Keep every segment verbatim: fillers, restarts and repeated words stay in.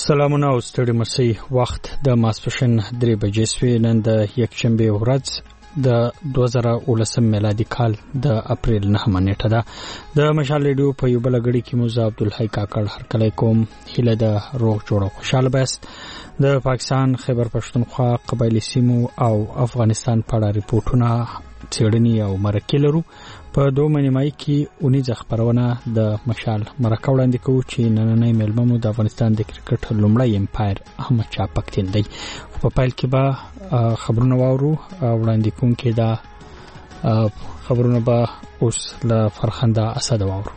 سلامونه او ستړي مسي وخت د ماسپښین درې بجې سوي نن د یکشنبه ورځ د دوه زره ولسم میلادي کال د اپریل نهمه نیټه ده. د مشال ریډیو په یو بل غړي کې موزه عبدالحی کاکړ هرکلی کوم. هیله د روغ جوړ او خوشاله بست. د پاکستان خیبر پښتونخوا قبایلی سیمو او افغانستان په اړه ریپورتونه څېړنې او مرکې لرو. په دوه منیمای کې اونیزه خبرونه د مشال مرکه وړاندې کوو چې نننۍ میلمه مو د افغانستان د کرکټ لومړی امپایر احمد شاه پکتین دی. په پیل کې به خبرونه واورو. وړاندې کوونکي دا خبرونه به اوس له فرخنده اسد واورو.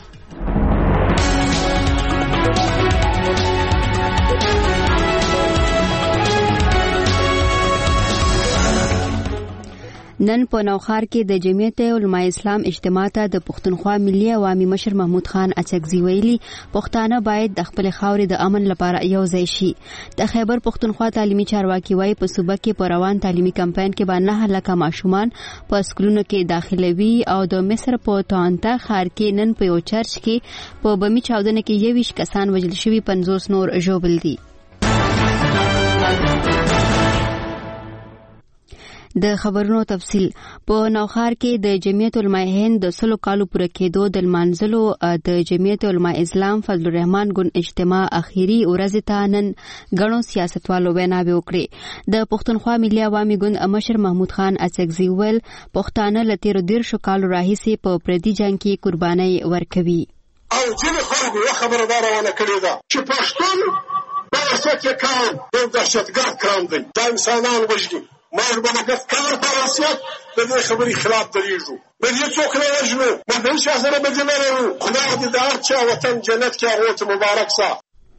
نن په نوخار کې د جمعیت علماء اسلام اجتماع ته د پښتونخوا ملي عوامي مشر محمود خان اڅکزي ویلي پښتانه باید د خپل خاورې د امن لپاره یو ځای شي. د خیبر پښتونخوا تعلیمي چارواکي وايي په صوبه کې په روان تعلیمي کمپاین کې باندې هلکه ماشومان په سکولونو کې داخلوي او د مصر په توانتا ښار کې نن په یو چرچ کې په بمي چاودنه کې یویش کسان وژل شوي، پنځوس نور ژوبل دي. د خبرونو تفصیل. په نوخار کې د جمعیت علماء هند د سلو کالو پوره کېدو د لمانځلو د جمعیت علماء اسلام فضل الرحمن ګوند اجتماع اخیری ورځ ته نن غنو سیاستوالو ویناوي وکړي. د پښتونخوا ملي عوامي ګوند مشر محمود خان اڅکزي ول پښتانه لتیر ډیر شو کالو راهیسي په پردي جنگ کې قرباني ورکوي. او ځینې خلکو یو خبردار ونه کړی دا چې پښتون په اساس کار د دهشتګرد کار دی، د انسانان وژني. ما وربنه کار په واسط د دې خبرې خلاف دریږو. به دې څوک نه وژنو، به دې شاسره به دې نه ورو. خدای دې د هر چا وطن جنت کې هغه ته مبارک سه.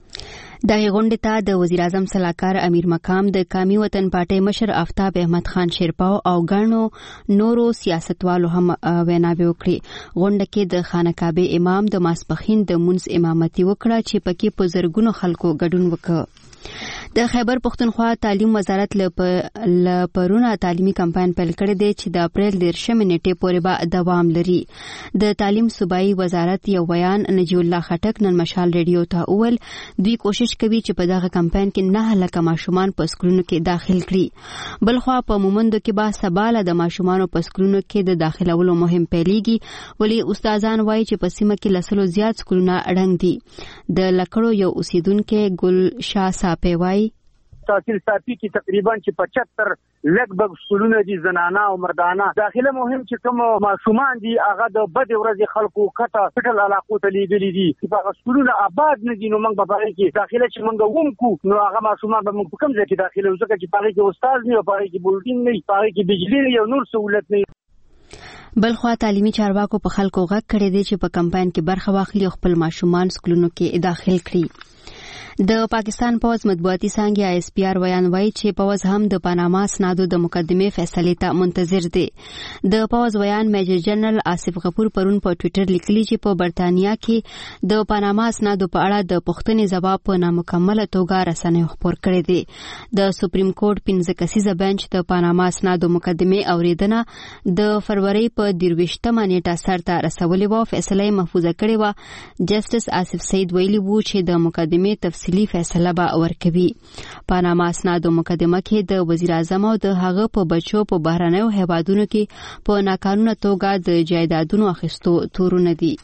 دغه غونډې ته د وزیر اعظم صلاحکار امیر مقام، د قومي وطن پارټي مشر آفتاب احمد خان شیرپاو او ګڼو نورو سیاستوالو هم ویناوي وکړي. غونډه کې د خانقاه امام د ماسپخین د منځ امامتي وکړه چې پکې په زرګونو خلکو ګډون وکړ. د خیبر پښتونخوا تعلیم وزارت له پرونه تعلیمي کمپاین پیل کړی دی چې د اپریل دیرشمې نیټې پورې به دوام لري. د تعلیم صوبایي وزارت یو بیان نجیب الله خټک نن مشال ریډیو ته وویل دوی کوشش کوي چې په دغه کمپاین کې نه هلکه ماشومان په سکولونو کې داخل کړي. بلخوا په مومندو کې به سباله د ماشومانو په سکولونو کې د داخلولو مهم پیلېږي، ولی استادان وایي چې په سیمه کې لسلو زیات سکولونه اړنګ دي. د لکړو یو اوسیدونکو ګل شاه صاحب وایي تحصیل صافي کې تقریبا چې پچهتر لږ بګ سکولونه دي، زنانه او مردانه. داخله مهم چې کوم ماشومان دي هغه د بد ورځې خلکو کټه پټل علاقو ته لیږلي دي چې هغه سکولونه آباد نه دي. نو موږ به پاره کې داخله چې موږ ووم کو نو هغه ماشومان به موږ کوم ځای کې داخله وځکه چې پاره کې استاد نه، پاره کې بولډینګ نه، پاره کې بجلی نه، یو نور سہولت نه. بلخوا تعلیمي چارواکو په خلکو غږ کړی دی چې په کمپاین کې برخه واخلي او خپل ماشومان سکولونو کې داخل کړي. د پاکستان پوز مطبوعاتي څانګې آی اس پی آر بیان وایي چې پوز هم د پاناما اسنادو د مقدمې فیصلې ته منتظر دی. د پوز بیان میجر جنرال آصف غفور پرون په ټوئیټر لیکلي چې په برتانیا کې د پاناما اسنادو په اړه د پوښتنې ځواب په نامکمله توګه رسنیو خپور کړی دی. د سپریم کورټ پنځه کسیزه بنچ د پاناما اسنادو مقدمې اوریدنه د فروری په دیرویشتمه نیټه سرته رسولې وه. فیصله محفوظه کړې وه. جسټس آصف سعید ویلي وو چې د مقدمې تفصیلي فیصله به ورکوي. پاناما اسنادو مقدمه کې د وزیر اعظم او د هغه په بچو په بهرنیو هیوادونو کې په ناقانونه توګه د جایدادونو اخیستو تورونه دي.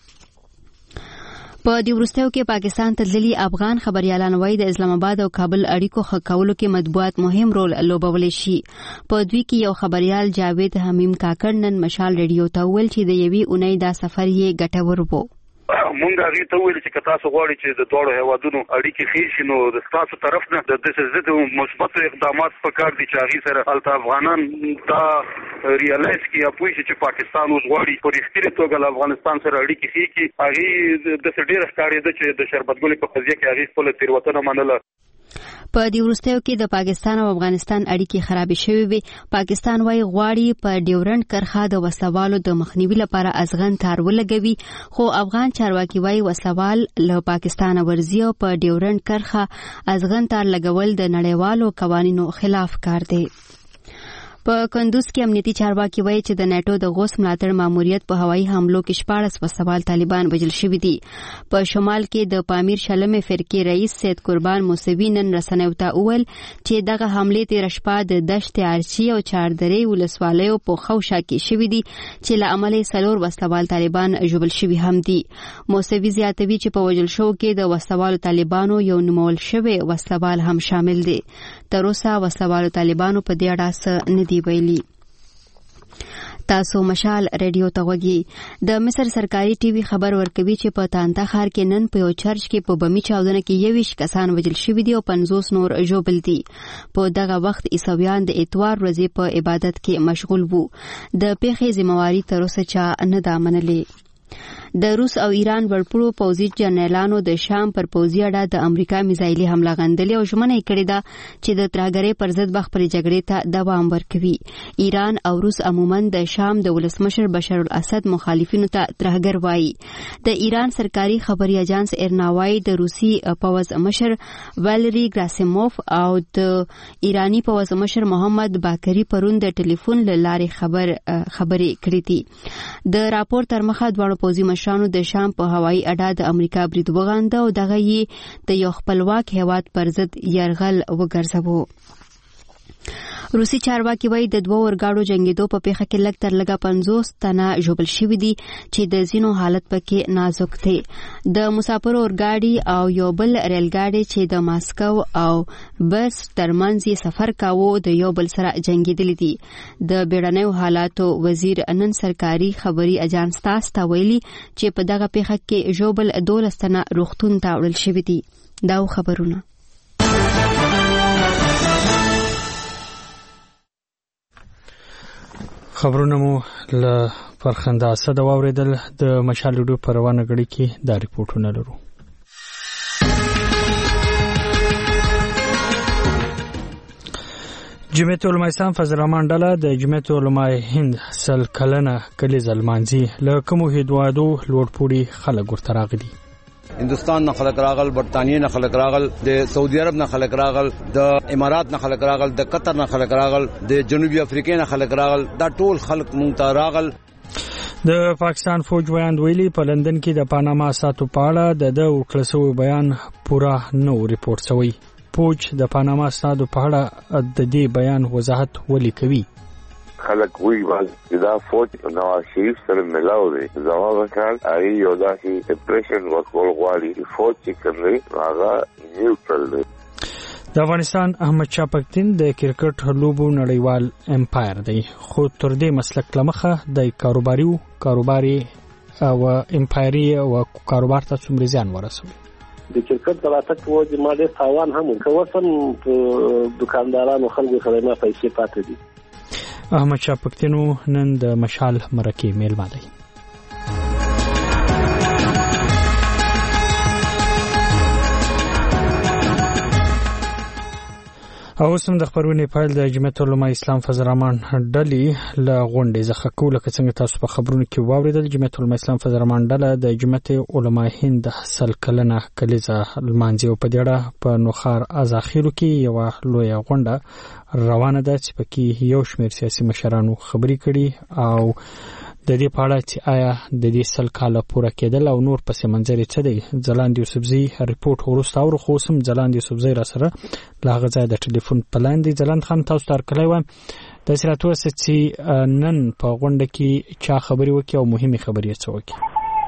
په دې وروستیو کې پاکستان ته تللي افغان خبريالان وایي د اسلام آباد او کابل اړیکو ښه کولو کې مطبوعات مهم رول لوبولی شي. په دوی کې یو خبريال جاوید حمیم کاکړ نن مشال ریډیو ته ویل چې د یوې اونۍ دا سفر یې ګټور وو. مونږ هغه ته ویل چې تاسو غواړئ چې د دوړو هیوادونو اړیکې ښې شي نو د تاسو طرف نه د دې مثبت اقدامات په کار دي چې هغه سره الته افغانان دا ریالایز کړي یا پوه شي چې پاکستان اوس غواړي په رښتینې توګه له افغانستان سره اړیکې ښې کړي. هغه د ډېر ښکارېده چې د شربتګلې په قضیه کې هغه خپل تیروتنه منله. په دې وروستیو کې د پاکستان او افغانستان اړیکې خرابې شوې وي. پاکستان وايي غواړي په ډیورنډ کرښه د وسلوالو د مخنیوي لپاره ازغن تار ولګوي، خو افغان چارواکي وايي وسلوال له پاکستان ورځي او په ډیورنډ کرښه ازغن تار لګول د نړیوالو قوانینو خلاف کار دی. په کندوز کې امنیتي چارواکي وایي چې د نیټو د غوث ملاتړ ماموریت په هوایي حملو کې شپاړس وسوال طالبان وژل شوي دي. په شمال کې د پامیر شلمې فرقې رئیس سید قربان موسوي نن رسنیو ته وویل چې دغه حملې تېره شپه د دشت ارچي او چاردرې ولسوالیو په خوشا کې شوي دي چې له امله څلور وسوال طالبان ژوبل شوي هم دي. موسوي زیاتوي چې په وژل شوو کې د وسوالو طالبانو یو نومول شوی وسوال هم شامل دي. تر اوسه وسوالو طالبانو په دې اړه څه نه دي ویلي. تاسو مشال ریډیو ته وګورئ. د مصر سرکاري ټي وي خبر ورکوي چې په تانتا ښار کې نن په یو چرچ کې په بمي چاودنه کې یویشت کسان وژل شوي دي او پنځوس نور ژوبل دي. په دغه وخت عیسویان د اتوار ورځې په عبادت کې مشغول وو. د پیښې ذمہواری تر اوسه چا نه ده منلې. د روس او ایران ورپړو پوځي جنرالانو د شام پر پوځي اډه د امریکا میزایلي حمله غندلې او ژمنه یې کړې ده چې د ترهګرۍ پر ضد به خپلې جګړې ته دوام ورکوي. ایران او روس عموما د شام د ولسمشر بشار الاسد مخالفینو ته ترهګر وایي. د ایران سرکاري خبري اژانس ارنا وایي د روسي پوځ مشر والری ګراسیموف او د ایرانی پوځ مشر محمد باکری پرون د ټلیفون له لارې خبر خبرې کړې دي. د راپور تر مخه دواړو پوځي مشرانو د شام په هوایي اډه د امریکا برید وغانده او دغه یې د یو خپلواک هیواد پر ضد یرغل وګرځاوه. روسي چارواکي وایي د دوه اورګاډو جنگیدو په پیښه کې لږ تر لږه پنځوس تنه ژوبل شوي دي چې د ځینو حالت پکې نازک دی. د مسافرو اورګاډي او یو بل ریلګاډي چې د ماسکو او بس ترمنځ یې سفر کاوه د یو بل سره جنگیدلي دي. د بیړنیو حالاتو وزیر نن سرکاري خبري اژانس تاس ته ویلي چې په دغه پیښه کې ژوبل دولس تنه روغتون ته وړل شوي دي. دا خبرونه خبرونه مو له فرخنده اسد واوریدل. د مشال ریډیو په روانه غړي کې دا ریپورتونه لرو. جمعیت علماء اسلام فضل الرحمن ډله د جمعیت علماء هند سل کلنه کلیزه لمانځي له کومو هیوادو لوړپوړي خلک ورته راغلي. هندوستان نه خلک راغل، برتانیې نه خلک راغل، د سعودي عرب نه خلک راغل، د امارات نه خلک راغل، د قطر نه خلک راغل، د جنوبي افریقا نه خلک راغل. دا ټول خلک مونږ ته راغل. د پاکستان فوج بیان ویلي په لندن کې د پاناما ساتو په اړه د د ورکړسوي بیان پورا نو ریپورت شوی. فوج د پاناما ساتو په اړه د دې بیان وضاحت ولي کوي. خلق وی باز دا فوج نواز شریف سره ملاو دی زما وکړ ای یو داسي امپریشن ورکول غواړي فوج چې کوي هغه نیوټرل دی. د افغانستان احمد شاه پختون د کرکټ لوبو نړیوال امپایر دی خو تر دې مسلک لمخه د کاروباري کاروباري او امپایري او کاروبار ته څومره ځان ورسوي. د کرکټ د راتګ په وجه ما ډېر تاوان هم وکړ. په دکاندارانو خلکو سره ما پیسې پاتې دي. احمد شاه پختون نن د مشال مرکه میلمه دی. او سم د خبرونه فایل د جمعیت علماء اسلام فضل الرحمن ډلې له غونډې ځخه کوله که څنګه تاسو په خبرونه کې واوریدل. جمعیت علماء اسلام فضل الرحمن ډله د جمعیت علماء هند سل کلنه کلیزه لمانځي او په دې اړه په نوخار ازاخیرو کې یو لوی غونډه روانه ده چې پکې یو شمېر سیاسي مشرانو خبرې کړي او د دې په اړه چې آیا د دې سل کاله پوره کېدل او نور پس منظر څه دی. ځلاند یوسفزي ریپورت ورسته او خو سم ځلاند یوسفزي را سره لاغه ځای د ټلیفون پلان دی. ځلاند خان تاسو تر کله و د سراتو چې نن په غونډه کې چا خبري وکي او مهمه خبري څه وکي.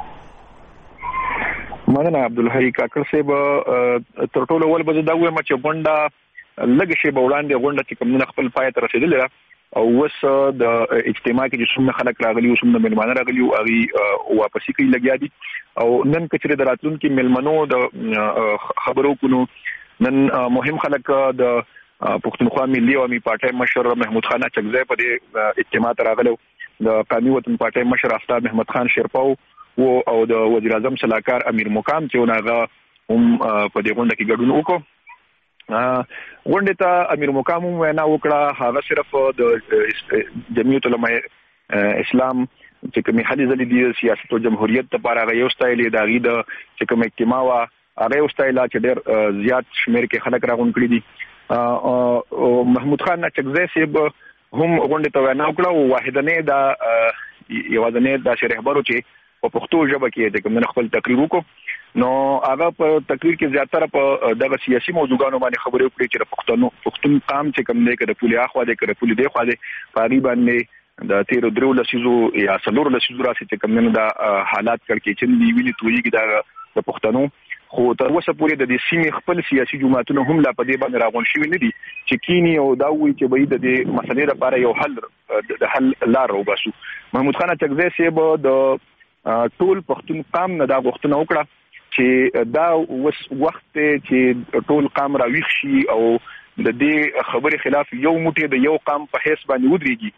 مننه عبدالحی کاکړ صاحب. تر ټولو ول به دا وایم چې غونډه لږ شی به وړاندې غونډه چې کوم خپل پای ته رسیدلې او وس د اجتماع کې چې څومره خلک راغلي او څومره مېلمانه راغلي او هغه واپسی کوي لګیا دي او نن کچره د راتلونکو مېلمنو د خبرو کونو نن مهم خلک د پښتونخوا ملي او می پارټي مشر محمود خان اچکزی په دې اجتماع ته راغلو. د قومي وطن پارټي مشر آفتاب محمد خان شیرپاو او د وزیر اعظم صلاحکار امیر مقام چې وناغه هم په دې غونډه کې ګډون وکړ. غونډه ته امیر مقام وینا وکړه. هغه صرف د جمعیت علماء اسلام چې کومې حالي ځلې دي سیاست او جمهوریت لپاره هغه یو سټایل دی داغي د چې کوم اجتماع وا هغه یو سټایل چې ډېر زیات شمیر کې خلک راغون کړی دي. محمود خان اچکزی صاحب هم غونډه ته وینا وکړه او واحدنه دا یوازنه دا شرحبرو چې په پښتو ژبه کې د کوم خپل تقریر وکړو نو هغه په تقریر کې زیاتره په دغه سیاسي موضوعاتو باندې خبرې وکړي چې پښتون پښتون قام چې کوم دی کده پولي اخوا دی کده پولي دی خو دی پاری باندې د تیر درو لسیزو یا څلور لسیزو راسي چې کوم نه دا حالات کړي چې دی ویلي تویږي دا د پښتنو خو تر اوسه پورې د دې سیمې خپل سیاسي جماعتونو هم لا په دې باندې راغون شوي نه دي چې کینی او دا وایي چې به د دې مسلې لپاره یو حل د حل لار وباسو. محمود خان چغزی صاحب د ټول پښتون قام نه دا غوښتنه وکړه چې دا وخت چې ټول قام راويخ شي او د دې خبرې خلاف یو موټی د یو قام په حساب باندې ودرېږي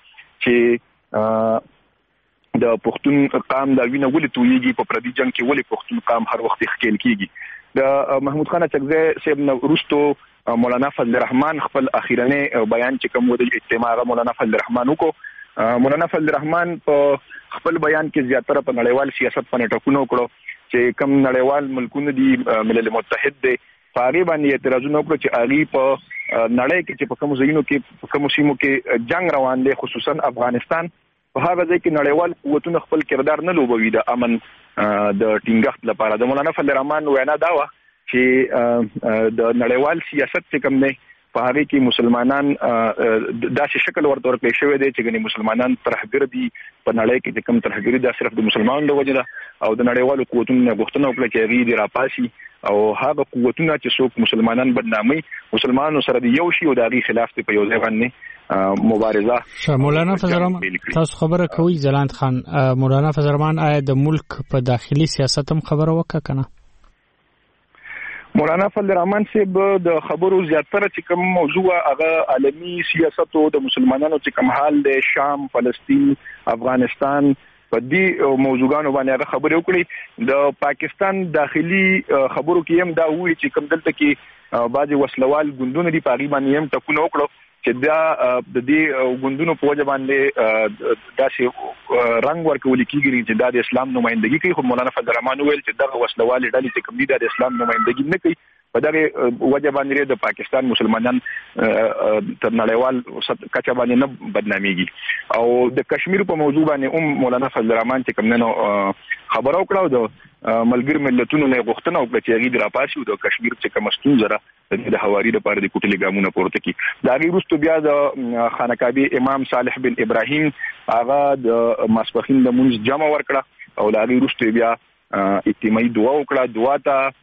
چې د پښتون قام دا وینه ولې تویږي په پردي جنگ کې ولې پښتون قام هر وخت ښکېل کیږي. د محمود خان چغزی صاحب نو وروستو مولانا فضل الرحمن خپل اخیرنه بیان چې کوم د اجتماع مولانا فضل الرحمن وکړو. مولانا فضل الرحمن په خپل بیان کې زیاتره په نړیوال سیاست باندې ټکونه وکړو چې کوم نړیوال ملکونه دي ملل متحد دي پاره باندې اعتراضونه وکړو چې اغي په نړۍ کې چې په کوم ځایونو کې په کوم سیمو کې جنگ روان دي خصوصا افغانستان په هغه ځای کې نړیوال قوتونه خپل کردار نه لوبوي د امن د ټینګښت لپاره. د مولانا فضل الرحمن وینا دا و چې د نړیوال سیاست چې کوم نه په هغه کې مسلمانان داسې شکل ورته ورکړی شوی دی چې ګنې مسلمانان ترهګر دي په نړۍ کې چې کوم ترهګری دا صرف د مسلمانانو د وجه ده او د نړیوالو قوتونو غوښتنه وکړه چې هغه دې راپاسي او هغه قوتونه چې څوک مسلمانان بدنامي مسلمانانو سره د یو شی او د هغه خلاف په یو ځای باندې مبارزه. مولانا فضل الرحمن تاسو خبره کوي زلاند خان مولانا فضل الرحمن آیا د ملک په داخلي سیاست هم خبره وکړه کنه؟ مولانا فضل الرحمن صاحب د خبرو زیاتره چې کوم موضوع هغه عالمي سیاست او د مسلمانانو چې کوم حال د شام فلسطین افغانستان په دې موضوعانو باندې هغه خبرې وکړي. د پاکستان داخلي خبرو کې هم دا وایي چې کوم دلته کې بعضي وسلوال ګوندونه دي پاغي باندې هم ټکونه وکړو چې دا د دې ګوندونو په وجه باندې داسې رنگ ورکول کیږي چې دا د اسلام نمائندګي کوي. خو مولانا فضل الرحمن ویل چې دا وسلوال ډلې چې کوم دي د اسلام نمائندګي نه کوي په دغه وجه باندې د پاکستان مسلمانان تر نړیوال کچه باندې نه بدناميږي. او د کشمیر په موضوع باندې هم مولانا فضل الرحمن چې کوم نه خبرو کړو د ملګر ملتونو نه غوښتنه وکړه چې هغه درapasي او د کشمیر چې کوم ستونزه را د حواري لپاره د کوټلې ګامونه پورته کی. دا غي وروسته بیا د خانقابه امام صالح بن ابراهیم هغه د ماسپخین د مونږ جمع ورکړه او دا غي وروسته بیا اجتماعي دعا وکړه. دعا ته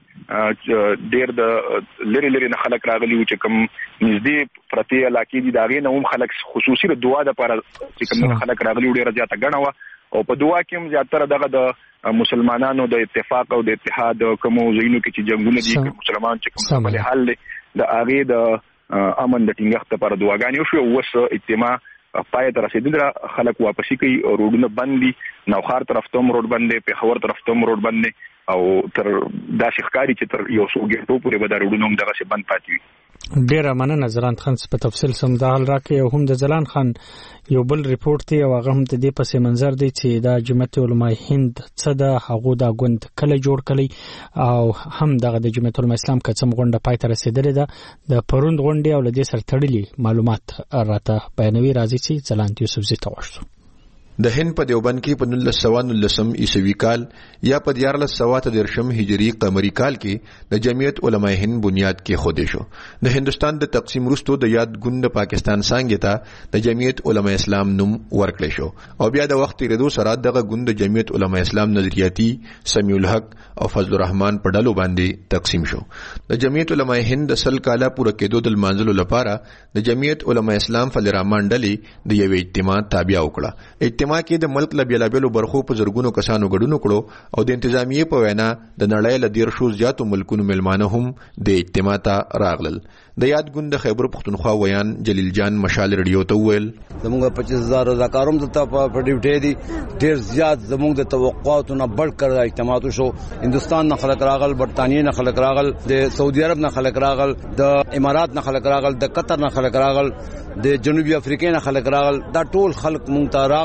ډېر د لری لری نه خلک راغلي و چې کوم نږدې پرتی علاقې دي دا غي نه هم خلک خصوصي د دعا لپاره چې کوم خلک راغلي ډېر زیاته غنه و او په دعا کې هم زیاتره دغه د مسلمانانو د اتفاق او د اتحاد کوم زینو کې چې جنگونه دي مسلمان چې کوم په حال د هغه د امن د ټینګښت لپاره دعاګانې وشو او وس اجتماع پای ته رسیدل خلک واپسی کوي روډونه بند دي نوخار طرف ته روډ بند دي په خور طرف ته روډ بند دي او تر داسې ښکاری چې تر یو څو ګټو پورې به دا روډونه هم دغه څه بند پاتې وي. ډیره مننه زلان خان په تفصیل سم دا حل راکې او هم د زلان خان یو بل ریپورت دی او هغه هم د دې پسې منظر دی چې دا جمعیت علماء هند څه د هغه دا غوند کله جوړ کړي او هم دغه د جمعیت علماء اسلام کڅم غونډه پای ته رسیدلې ده د پروند غونډې او لدې سره تړلي معلومات راته بیانوي راځي چې زلان یوسف زی توښتو. د هند په دیوبند کې په نولس سوه نولسم عیسوي کال یا په دیارلس سوه تدرشم هجری قمری کال کې د جمعیت علماء هند بنیاد کې خوده شو. د هندستان د تقسیم وروسته د یاد ګوند پاکستان څنګه ته د جمعیت علماء اسلام نوم ورکړل شو او بیا د وخت تیریدو سره دغه ګوند جمعیت علماء اسلام نظریاتي سمیع الحق او فضل الرحمن په ډلو باندې تقسیم شو. د جمعیت علماء هند سل کاله پوره کېدو د منځلو لپاره د جمعیت علماء اسلام فضل الرحمن ډلې د یو اجتماع تابع وکړه. ما کې د ملک له بیلابېلو برخو په زرګونو کسانو ګډون کړو او د انتظامیې په وینا د نړۍ له ډیر شو زیاتو ملکونو ملمانه هم د اجتماع ته راغلل. د یاد ګوند خیبر پختونخوا ویان جلیل جان مشال رادیو ته ویل زموږ پچیس هزار رضاکاروم د په ډیوټي دي ډیر زیات زموږ د توقعاتو نه بڑ کړ اجتماع شو. هندستان نه خلک راغل برتانیې نه خلک راغل د سعودي عرب نه خلک راغل د امارات نه خلک راغل د قطر نه خلک راغل د جنوبي افریقا نه خلک راغل دا ټول خلک مونږ ته راغل.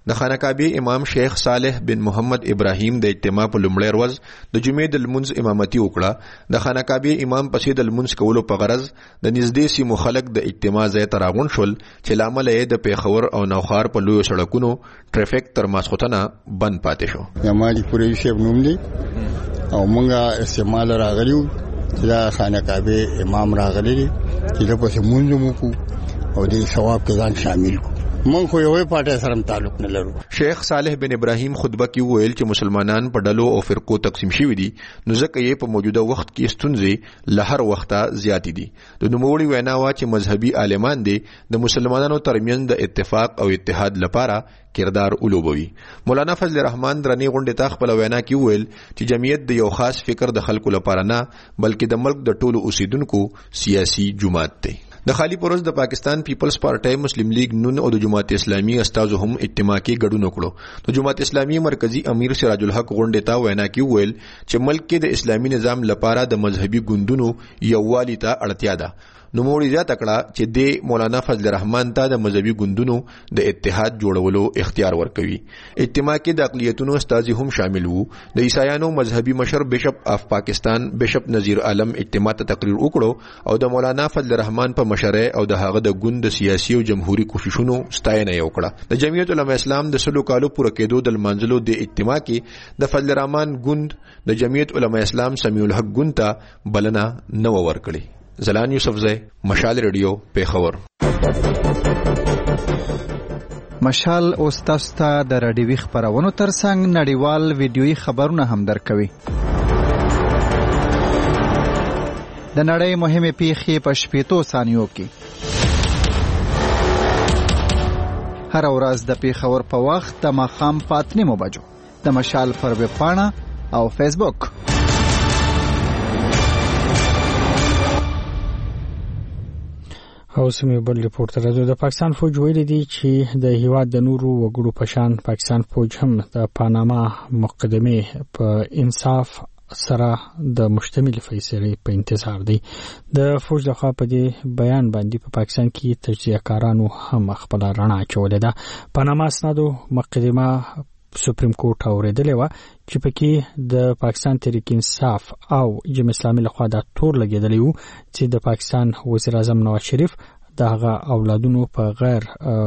د خانقابه امام شیخ صالح بن محمد ابراهیم د اجتماع په لومړی ورځ د جمعې د لمونځ امامتي وکړه. د خانقابه امام پسې د لمونځ کولو په غرض د نږدې سیمو خلک د اجتماع ځای ته راغون شول چې لامل یې د پیښور او نوخار په لویو سړکونو ټریفیک تر ماسختنه بند پاتې شو. یمالی پوری شیب نوم دی او مونږه استعمال راغلیو دا خانقابه امام راغلی چې د پسې مونږ مو کو او د ثواب کې ځان شامل کو. مونږ خو یو پټه سره تعلق نه لرو. شیخ صالح بن ابراهیم خطبه کې ویل چې مسلمانان په ډلو او فرقو تقسیم شوي دي نو ځکه یې په موجوده وخت کې ستونزې له هر وخته زیاتې دي. د نوموړي وینا وا چې مذهبي عالمان دي د مسلمانانو ترمنځ د اتفاق او اتحاد لپاره کردار ولوبوي. مولانا فضل الرحمن درنی غونډه ته خپل وینا کې ویل چې جمعیت د یو خاص فکر د خلکو لپاره نه بلکې د ملک د ټولو اوسیدونکو سیاسي جماعت دی. د خالی پروز د پاکستان پیپلز پارټي مسلم لیگ نون او د جماعت اسلامي استازو هم اجتماع کې ګډون وکړو. د جماعت اسلامي مرکزی امیر سراج الحق غونډه ته وینا کې ویل چې ملک کې د اسلامي نظام لپاره د مذهبي ګوندونو یووالي ته اړتیا ده. نو موږ زیاته کړه چې د مولانا فضل الرحمن ته د مذهبي ګوندونو د اتحاد جوړولو اختیار ورکوي. اجتماع کې د اقلیتونو استازي هم شامل وو. د عیسایانو مذهبي مشر بشپ اف پاکستان بشپ نذیر عالم اجتماع ته تقریر وکړو او د مولانا فضل الرحمن په مشره او د هغه د ګوند سیاسي او جمهوریت کوششونو ستاینه وکړه. د جمعیت العلماء اسلام د سلو کالو پوره کېدو د منځلو د اجتماع کې د فضل الرحمن ګوند د جمعیت العلماء اسلام سمیع الحق ګوند ته بلنه نو ورکړي. زلان یوسفزئی مشال ریډیو پیښور. مشال اوس تاسو ته د راډیوي خبرونو ترڅنګ نړیوال ویډیويي خبرونه هم درکوي. د نړۍ مهمه پیښې په شپېتو ثانیو کې هر ورځ د پیښور په وخت د ماښام په اته نیمو بجو د مشال پر ویب پاڼه او فیسبوک. او سمې بل ریپورت راځو. د پاکستان فوج ویلي دی چې د هیواد د نورو وګړو په شان پاکستان فوج هم د پاناما مقدمه په انصاف سره د مشتمل فیصلې په انتظار دی. د فوج لخوا په دې بیان باندې په پاکستان کې تجزیه کارانو هم خپل رڼا اچولې ده. پاناما اسنادو مقدمه سپریم کورټ اوریدلې و چې پکې د پاکستان تحریک انصاف او جمهوریت اسلامي لخوا د تور لګیدلی وو چې د پاکستان وزیر اعظم نواز شریف دغه اولادونو په غیر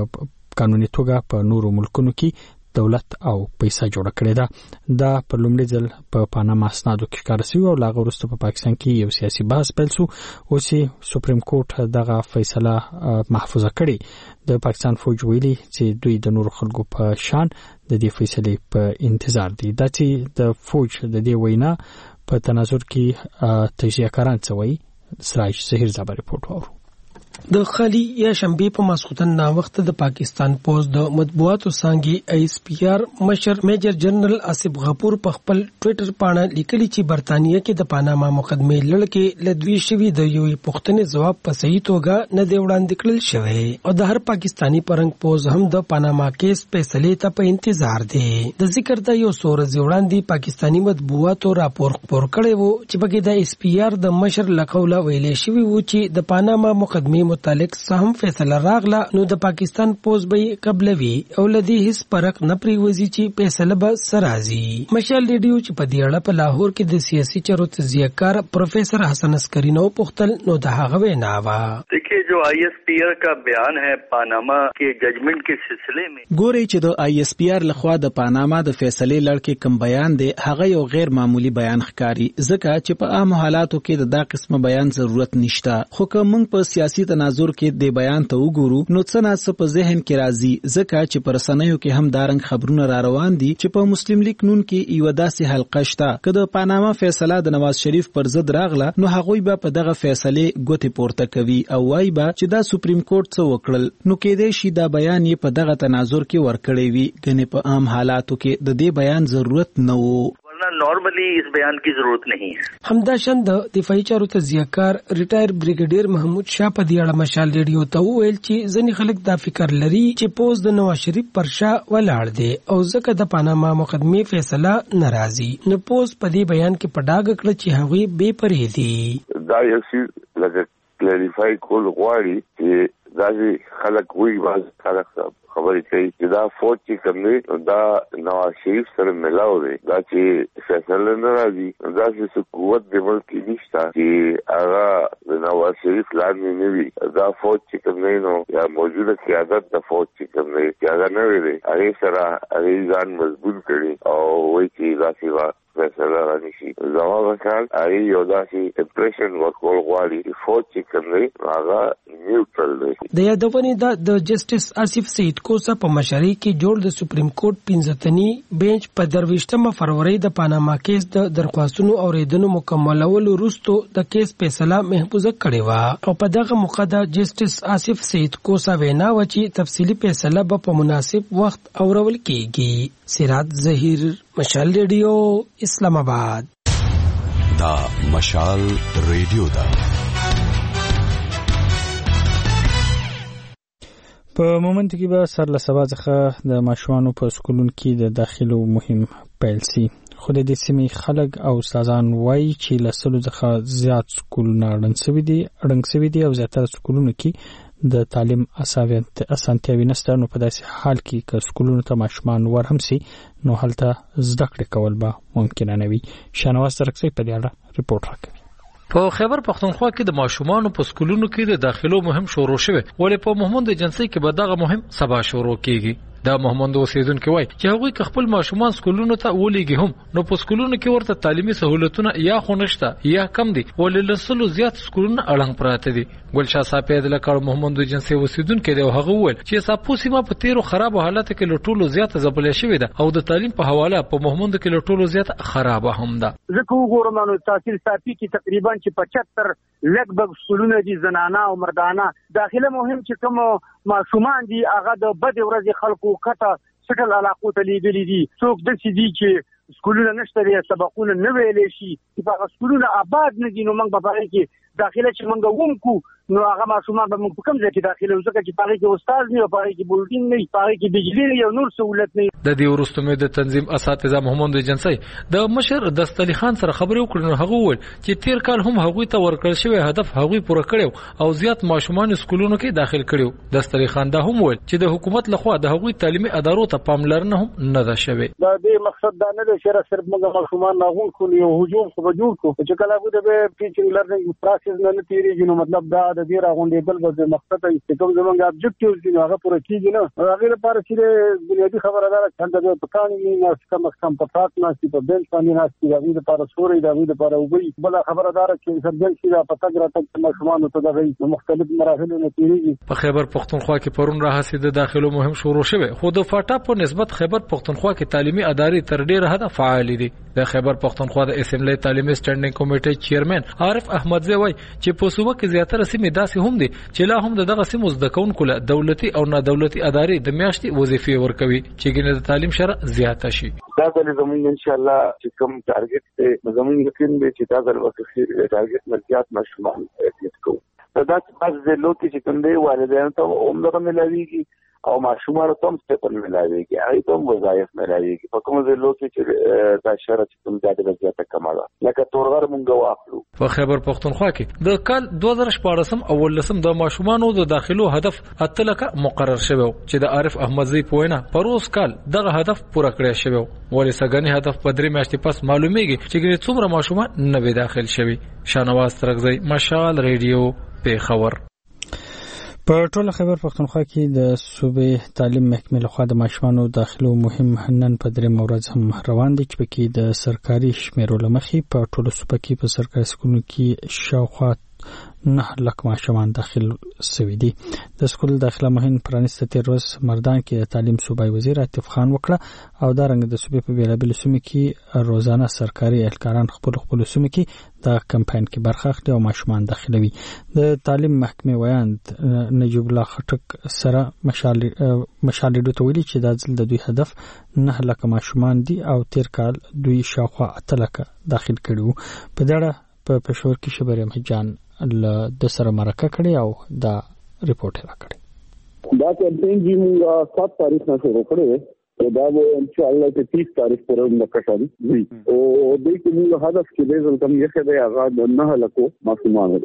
قانوني توګه په نورو ملکونو کې دولت او پیسې جوړ کړې ده. دا په لومړي ځل په پاناما اسنادو کې ښکار شوی او لاغه وروسته په پاکستان کې یو سیاسي بحث پیل شو. اوس سپریم کورټ دغه فیصله محفوظه کړې. د پاکستان فوج ویلي چې دوی د نورو خلکو په شان د دې فیصلې په انتظار دي. دا چې د فوج د دې وینا په تناظر کې تجزیه کاران څه وایي. سراج زهیر زابر ریپورت وورو. د خالی یا شنبه په ماسختن نا وخت د پاکستان پوز د مطبوعاتو څنګه ای اس پی آر مشر میجر جنرال آصف غفور په خپل ټوئیټر باندې لیکلي چې برتانیې کې د پاناما مقدمه لړکې لدوی شوی د یو پښتني جواب په صحیح توګه نه دی وړاندې کړل شوی او د هر پاکستانی پرنګ پوز هم د پاناما کیس فیصلې ته په انتظار دی. د ذکر د یو سور وړاندې پاکستانی مطبوعاتو راپور خبر کړي وو چې بګې د اس پی آر د مشر لقوله ویلې شوی وو چې د پاناما مقدمه متعلق سهم فیصله راغله نو د پاکستان پوز به قبلوي او لدی هیڅ فرق نه پریوزي چې فیصله به سرازي. مشال ریډیو چې په دې اړه په لاهور کې د سیاسي چارو تجزیه‌کار پروفیسر حسن عسکری نو پختل نو د هغه وینا وا. देखिए जो I S P R का बयान है پاناما के जजमेंट के सिलसिले में ګوري چې د آی اس پی آر لخوا د پاناما د فیصلې لړکې کوم بیان دی هغه یو غیر معمولی بیان ښکاری ځکه چې په عام حالاتو کې د دا قسمه بیان ضرورت نشته. خو که موږ په سیاسي تناظر کې د بیان ته وګورو نو څه نه څه په ذهن کې راځي ځکه چې پر رسنیو کې هم دارنګ خبرونه را روان دي چې په مسلم لیگ نون کې یو داسې حلقه شته چې د پاناما فیصله د نواز شریف پر ضد راغله نو هغوی به په دغه فیصله ګوتې پورته کوي او وايي به چې دا سپریم کورټ څه وکړل نو کې دې شي دا بیان یې په دغه تناظر کې ورکړی وي ګنې په عام حالاتو کې د دې بیان ضرورت نه وو. نارملی اس بیان کی ضرورت نہیں ہے. همدا شند دفاعي چارو تجزیه‌کار ریټایر بریګیډیر محمود شاه په دې اړه مشال ریډیو ته وویل چې ځینې خلک دا فکر لري چې پوز د نواز شریف پر شا ولاړ دی او ځکه د پاناما مقدمه فیصله ناراضي نو پوز په دې بیان کې پډاګ کړ چې هغوی بے پرې دي. دا یو څه لکه کلیریفای کول غواړي چې دا چې خلک وایي باز خلک خبرې کوي چې دا فوج چې کوم دی دا نواز شریف سره ملاو دی دا چې فیصله نه راځي دا چې قوت د ملک کې نشته چې هغه د نواز شریف لاندې نه وي دا فوج چې کوم دی نو یا موجوده قیادت د فوج چې کوم دی چې هغه نه وي هغه سره هغه ځان مضبوط کړي او وایي چې دا سی فیصله رانیشي زما په خیال هغه یو داسې امپریشن ورکول غواړي چې فوج چې کوم دی هغه نیوټرل دی. د یادونې دا د جسټس آصف سعید کوسا په مشرۍ کې جوړ د سپریم کورټ پنځتنی بینچ په درویشتمه فروری د پاناما کیس د درخواستونو اوریدنو مکملولو وروسته د کیس فیصله محفوظه کړې و او په دغه موخه د جسټس آصف سعید کوسا وینا و چې تفصیلی فیصله به په مناسب وخت اورول کیږي. سراج ظهیر، مشال ریډیو، اسلام آباد. دا مشال ریډیو دا په مومنت کې به سر له سبا څخه د ماشومانو په سکولونو کې د داخلو مهم پیل سي. خو د دې سیمې خلک او استادان وایي چې له سلو څخه زیات سکولونه ړنګ شوي دي ړنګ شوي دي او زیاتره سکولونو کې د تعلیم اسانتیاوې نشته. نو په داسې حال کې که سکولونو ته ماشومان ور هم سي نو هلته زده کړې کول به ممکنه نه وي. شانواز ترکسي په دې اړه ریپورت راکوي. په خیبر پختونخوا کې د ماشومانو په سکولونو کې د داخلو مهم شروع شوه ولې په محمد جنسي کې به دغه مهم سبا شروع کیږي. دا محمد اوسیدونکو وایي چې هغوی که خپل ماشومان سکولونو ته ولېږي هم نو په سکولونو کې ورته تعلیمي سہولتونه یا خو نشته یا کم دي ولې له سلو زیات سکولونه اړنګ پراته دي. ګلشاه صاحب د لکړ محمد جنسي اوسیدونکو دی هغه وویل چې ساپو سیمه په تیرو خراب حالت کې له ټولو زیات ځپلې شوې ده او د تعلیم په حواله په محمد کې له ټولو زیات خراب هم ده. ځکه وګورم نو تحصیل صافي کې تقریبا چې پچهتر لګ بګ سکولونه دي زنانه او مردانه داخله مهم چې کوم ماشومان دي هغه د بد ورځې خلکو کټه سټل علاقو ته لیږلي دي. څوک داسې دي چې سکولونه نشته دي سبقونه نه ویلې شي چې هغه سکولونه آباد نه دي نو موږ په هغه کې داخله چې موږ وومکو نو هغه ماشومان به موږ په کوم ځای کې داخله وځکه چې په هغه کې استاد نه او په هغه کې بولډینګ نه په هغه کې بجلی نه او نور سہولت نه. د دې وروسته مې د تنظیم اساتذه محمد جنسي د مشر دستلی خان سره خبرې وکړې نو هغه وویل چې تیر کال هم هغوی ته ورکړل شوی هدف هغوی پوره کړو او زیات ماشومان سکولونو کې داخل کړو. دستلی خان دا هم وویل چې د حکومت لخوا د هغوی تعلیمي ادارو ته پاملرنه هم نه ده شوې. دا دې مقصد دا نه دی چې صرف موږ ماشومان ناغون کو یو هجوم خو جوړ کو چې کله به د ټیچینګ لرنینګ پروسس نه تیریږي نو مطلب دا د دې راغونډېدل به مقصد چې کوم زمونږ ابجیکټیوز دي هغه پوره کیږي نه هغه لپاره چې بنیادی خبره ده چې د پکانی نه کم کم پاتات نه چې په بل باندې نه چې د دې لپاره سوري د دې لپاره وګړي بل خبره ده چې سرجن چې د پتاګرا ته ماشومان ته د مختلف مراحل نه تیریږي. په خیبر پختونخوا کې پرون راهسي د داخلو مهم شروع شوه خو د فاټا په نسبت خیبر پختونخوا کې تعلیمي ادارې تر ډیره حد فعال دي. د خیبر پختونخوا د اسمبلی تعلیمي سټینډینګ کمیټې چیرمن عارف احمدزی وایي چې په صوبه کې زیاتره سیمې داسې هم دي چې لا هم دغه سیمو زده کوونکو له دولتي او نه دولتي ادارې د میاشتې وظیفې ورکوي چې ګینه د تعلیم شره زیاته شي. دا د زموږ ان شاء الله چې کوم ټارګټ ته زموږ یقین دی چې دا د وظیفې ټارګټ مرکزیات ماشومان اټیټ کوو. دا چې د لوکي چې کوم دی والدین ته عمره ملایوي او ماشومان ته هم ستپن ملایوي هغه ته وظایف ملایوي په کوم ځای لوکي چې دا شرط کوم ځای د زیاته کماله لکه تورغر مونږ واخلو. په خیبر پختونخوا کې د کال دوه زره شپږم او ولسم د ماشومانو د داخلو هدف اتلکه مقرر شوی چې د عارف احمدزی په وینا پروس کال دغه هدف پوره کړی شوی ولې سګنی هدف په درې میاشتې پس معلومیږي چې ګنې څومره ماشومان نه وي داخل شوی. شانواز ترکزی، مشال ریډیو، پیښور. په ټوله خیبر پختونخوا کې د صوبې تعلیم محکمې لخوا د ماشومانو داخلو مهم نن په درېیمه ورځ هم روان دي چې پکې د سرکاري شمیرو له مخې په ټولو صوبه کې په سرکاري سکولونو کې شاوخوا نه لک ماشومان داخل شوي دي. د سکول داخله مهم پرانیسته تیر ورځ مردان کې د تعلیم صوبایي وزیر عاطف خان وکړه او دا رنګ د صوبې په بیلابیلو سیمو کې روزانه سرکاري اهلکاران خپل خپل سیمو کې د کمپاین کې برخه اخلي او ماشومان داخلوي. د تعلیم محکمې ویاند نجیب الله خټک سره مشال مشال ډو ته ویلي چې دا ځل د دوی هدف نه لک ماشومان دي او تیر کال دوی شاوخوا اتلکه داخل کړي. په دغه په پېښور کې شبریم جان د سره مرکه کړي او دا ریپورت را کړی. دا کمپاین چې موږ سات تاریخ نه شروع کړی دا به ان شاء الله ته تیس تاریخ پورې مکمل وي او د دې موږ هدف کې د ځل کم یې خدای آغاز نه لکو ماشومان دي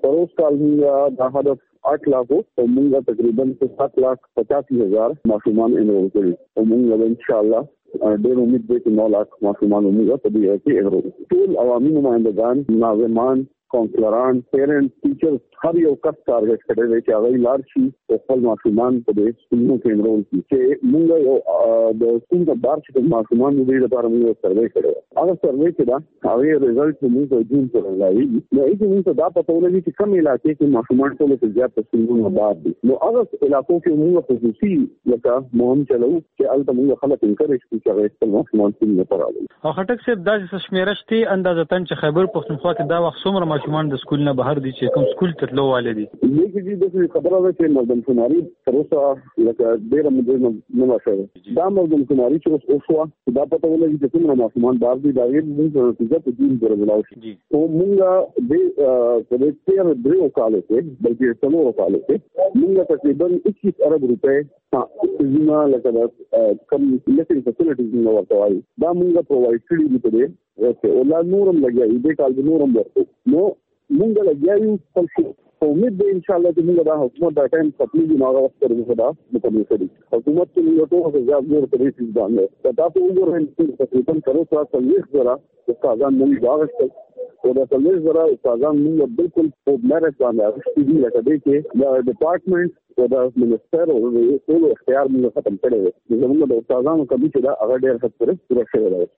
پر اوس کال موږ د هدف आठ लाख او موږ تقریبا सात लाख पचासी हजार ماشومان انرول کړي او موږ ان شاء الله ډېر امید دی چې नौ लाख ماشومان موږ په دې کې انرول ټول عوامي نمائندگان ناظمان کونسلران پیرنټ ټیچر هر یو کس ټارګټ کړی دی چې هغه لار شي او خپل ماشومان په دې سکولونو کې انرول کړي چې موږ یو د سکول د بار چې ماشومان دې لپاره موږ سروې کړو هغه سروې چې دا هغه ریزلټ موږ په جون کې راغلی نو ایږي موږ دا پته ولري چې کوم علاقې کې ماشومان ټول څه زیات سکولونو بار دي نو هغه علاقو کې موږ خصوصي لکه مهم چلو چې البته موږ خلک انکریج کړو چې هغه خپل ماشومان څنګه پرالي او خټک صاحب دا چې شمیرشتي اندازتن چې خیبر پښتونخوا کې دا وخت څومره ماشومان د سکول نه بهر دي چې کوم سکول ته تلو والي دي دغه دې د خبره ده چې مردم شماري تر اوسه لکه ډېر مدیر نه وشو دا مردم شماري چې اوسه دا پته ولګي چې څومره ماشومان بهر دي دا یې موږ څه څه دین پر ولاو شي او موږ د په دې تیر درو کال کې بلکې څلور کال کې موږ تقریبا इक्कीस ارب روپے زما لکه کم لیټینګ فیسیلیټیز نو ورته وایي دا موږ پرووایډ کړی دي په دې اوکې او لا نورم لګیا دې کال د نورم ورته نو موږ لګیایو خپل امید دی ان شاء الله چې موږ دا حکومت دا ټایم خپلې نه هغه وخت ورته دا مکمل کړي حکومت کې موږ ټول ځاب نور پرې څه باندې دا تاسو وګورئ چې تقریبا تر اوسه څلوېښت زره استادان موږ واغستل او دا څلوېښت زره استادان موږ بالکل په میرټ باندې اخیستي دي لکه دې کې د ډپارټمنټ او د منسټر او د ټول اختیار موږ ختم کړی دی زموږ د استادانو کمی چې دا هغه ډېر حد پورې پوره شوی دی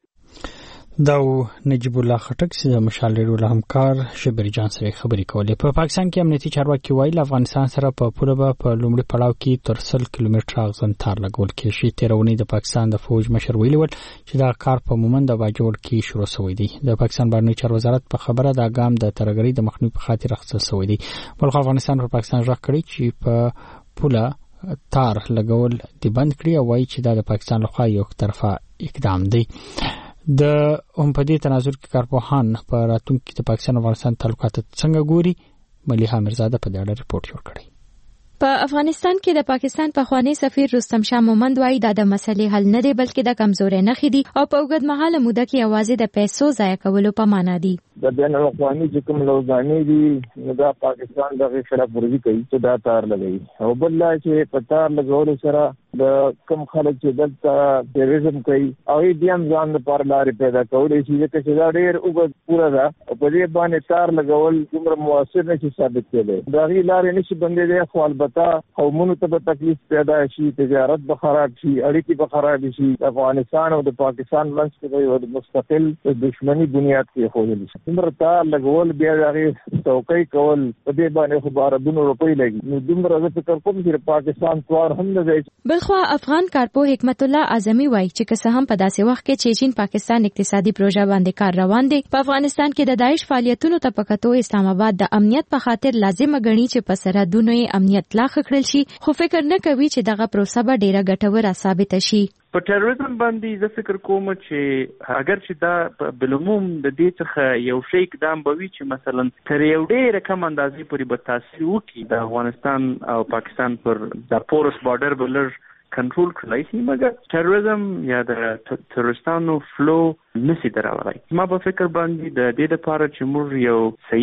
دا نجیب الله خټک چې مشال ریډیو له همکار شبیر جان سره خبرې کولې په پاکستان کې امنیتي چارواکي وایي افغانستان سره په پوره په لومړي پړاو کې تر سل کیلومتره اغزن تار لګول کې شي تیرونی د پاکستان د فوج مشر ویلي ول چې دا کار په مومند د باجوړ کې شروع شوی دی د پاکستان بهرنی چارو وزارت په خبره دا ګام د ترګری د مخنیوي په خاطر اخیستل شوی دی بلخو افغانستان پر پاکستان ژغ کړی چې په پوله تار لګول دی بند کړی او وایي چې دا د پاکستان لخوا یو طرفه اقدام دی د هم په دې تناظر کې کارپوهان په راتلونکي د پاکستان او افغانستان تعلقات څنګه ګوري مليحه میرزاده په دې اړه ریپورت جوړ کړی په افغانستان کې د پاکستان پخوانی سفیر رستم شاه مومند وايي دا د مسلې حل نه دی بلکې د کمزورۍ نښې دي او په اوږد مهاله موده کې یوازې د پیسو ضایع کولو په معنا دي د بین الاقوامي چې کوم لوزانې دي نو دا پاکستان دغه خلاف ورزي کوي چې دا تار لګوي او بل لا چې په تار لګولو سره د کم خلک چې دلته ټیرریزم کوي او دې هم ځان لپاره لارې پیدا کولې چې چې دا ډېر اوږد پوره ده او په دې باندې تار لګول کومره موثر نشي ثابت کېدی دا غي لارې نشي بندېدای خو البته قومونو ته به تکلیف پیدا شي تجارت به خراب شي اړیکې به خراب شي افغانستان او د پاکستان منځ کې یو مستقل دښمنی بنیاد کې خوړل شي دومره تار لګول بیا هغه توقع کول په دې باندې خو باربونو روپۍ لګي نو دومره زه فکر کوم چې پاکستان توار هم نه دی خو افغان کارپو حکمت الله اعظمي وایي چې که څه هم په داسې وخت کې چې چین پاکستان اقتصادي پروژه باندې کار روان دی په افغانستان کې د داعش فعالیتونو ته پکاتو اسلام آباد د امنیت په خاطر لازمه غني چې په سرحدونو یې امنیت لا خکړل شي خو فکر نه کوي چې دغه پروسه به ډیره ګټوره ثابت شي په ټیرریزم باندې زه فکر کوم چې اگر چې دا بلوموم د دې څخه یو شی اقدام بوي چې مثلا تر یو ډېر کم اندازې پورې به تاثیر وکړي د افغانستان او پاکستان پر د پورس بارډر بلر کنټرول کړای شي مګر ټیرریزم یا د تروریستانو فلو نسی دراوړای ما په فکر باندې د دې لپاره چې موږ یو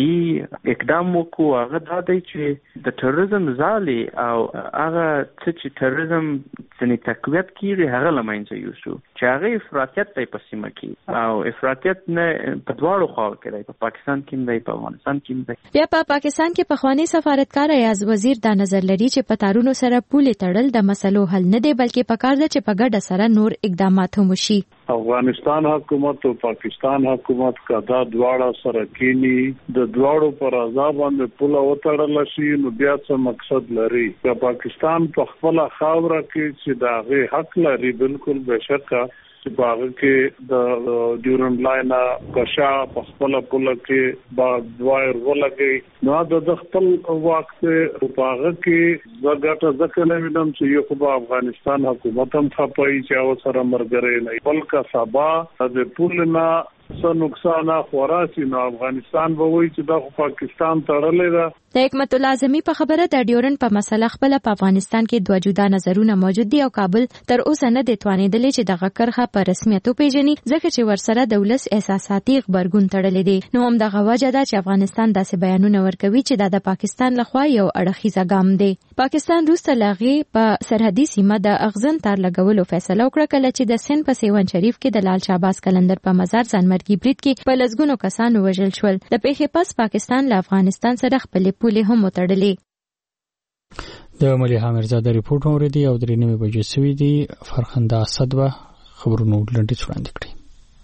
صحیح اقدام وکړو هغه دا دی چې د ټیرریزم ځالې او هغه چې ټیرریزم څنګه تقویت کیږي هغه لمنځه یوسو چې هغه افراطیت ته په سیمه کې او افراطیت نه په دواړو خواو کې دی په پاکستان کې دی په افغانستان کې دی بیا په پاکستان کې پخوانی سفارتکار ایاز وزیر دا نظر لري چې په تارونو سره پولې تړل د مسلو حل نه دی بلکې پکار ده چې په ګډه سره نور اقدامات هم وشي افغانستان حکومت او پاکستان حکومت کا دا دواړه سره کینی د دواړو پر آزاد باندې پوله وتړل شي نو بیا څه مقصد لري چې پاکستان په خپل خاوره کې چې دا غي حق لري بالکل بشکه چې باغ کې د ډیورنډ لاین کشا په خپل پوله کې با دوائر ولګي نو د خپل وخت په باغ کې زګټه ځکه نه وینم چې یو خو افغانستان حکومت هم خپای چې او سره مرګري نه بلکې سبا د پولنا څه نقصان خوراسي نو افغانستان به وایي چې دا پاکستان تړلې ده. د حکمت الله اعظمي په خبره د ډیورن په مسله خپل په افغانستان کې دوه جدا نظرونه موجود دي او کابل تر اوسه نه دی توانیدلی چې دغه کرخه په رسمیت وپیژني ځکه چې ورسره د ولس احساساتي غبرګون تړلې دي. نو هم دغه وجه ده چې افغانستان داسې بیانونه ورکوي چې دا د پاکستان لخوا یو اړخیزه ګام دی. پاکستان روسته لاغي په سرحدي سیمه د اغزن تار لګولو فیصله وکړه کله چې د سند په سیوان شریف کې د لال شهباز کلندر په مزار ځانمرګي برید کې په لسګونو کسانو وژل شول. د پیښې پس پاکستان له افغانستان سره خپلې پولې هم وتړلې. د مليحه میرزاده ریپورت اوریدي او درې نیمه بجې سوي دي. فرخنده اسد به خبرونه لنډیز وړاندې کړي.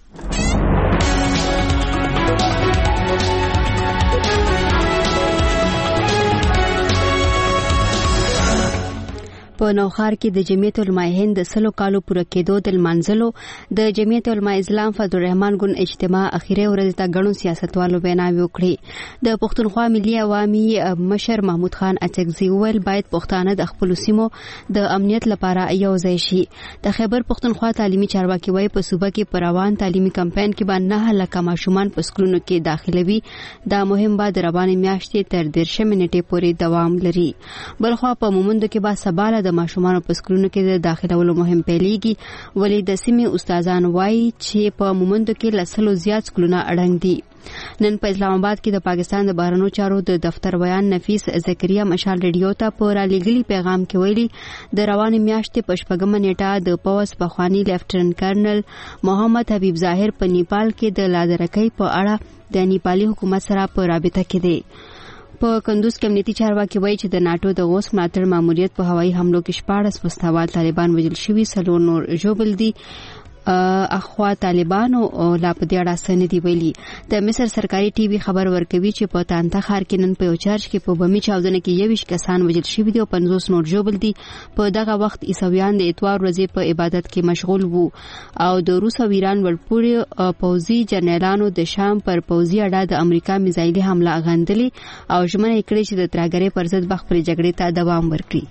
په نوخار کې د جمعیت علماء هند د سلو کالو پوره کېدو د لمانځلو د جمعیت علماء اسلام فضل الرحمن ګوند اجتماع اخیری ورځ ته غړو سیاستوالو ویناوي وکړي. د پښتونخوا ملي عوامي مشر محمود خان اڅکزي ویل باید پښتانه د خپل سیمو د امنیت لپاره یو ځای شي. د خیبر پښتونخوا تعلیمي چارواکي وایي په صوبه کې پروان تعلیمي کمپاین کې باندې نه لکه ماشومان په سکولونو کې داخلوي. دا مهم بعد روانې میاشتې تر دیرشم منټې پورې دوام لري. بلخوا په مومندو کې با سباله د ماشومانو په سکولونو کې د داخلولو مهم پیلېږي. ولې د سیمې استادان وایي چې په مومندو کې لسلو زیات سکولونه اړنګ دي. نن په اسلام آباد کې د پاکستان د بهرنیو چارو د دفتر بیان نفیس زکریا مشال ریډیو ته په رالیږلي پیغام کې ویلي د روانې میاشتې په شپږمه نیټه د پوز پخوانی لیفټننټ کرنل محمد حبیب ظاهر په نیپال کې د لادرکۍ په اړه د نیپالي حکومت سره په رابطه کې دی. په کندوز کې امنیتي چارواکي وایي چې د ناتو د اوس ملاتړ ماموریت په هوایي حملو کې شپاړس وسوال طالبان وژل شوي، څلور نور ژوبل دي. اخوا طالبانو لا په دې اړه څه نه دي ویلي. د مصر سرکاري ټي وي خبر ورکوي چې په تانتا ښار کې نن په یو چارج کې په بمي چاودنه کې یویشت کسان وژل شوي دي او پنځوس نور ژوبل دي. په دغه وخت عیسویان د اتوار ورځې په عبادت کې مشغول وو او د روس او ایران ورپورې پوځي جنرالانو د شام پر پوځي اډه د امریکا میزایلي حمله غندلې او ژمنه یې کړې چې د ترهګرۍ پر ضد به خپلې جګړې ته دوام ورکړي.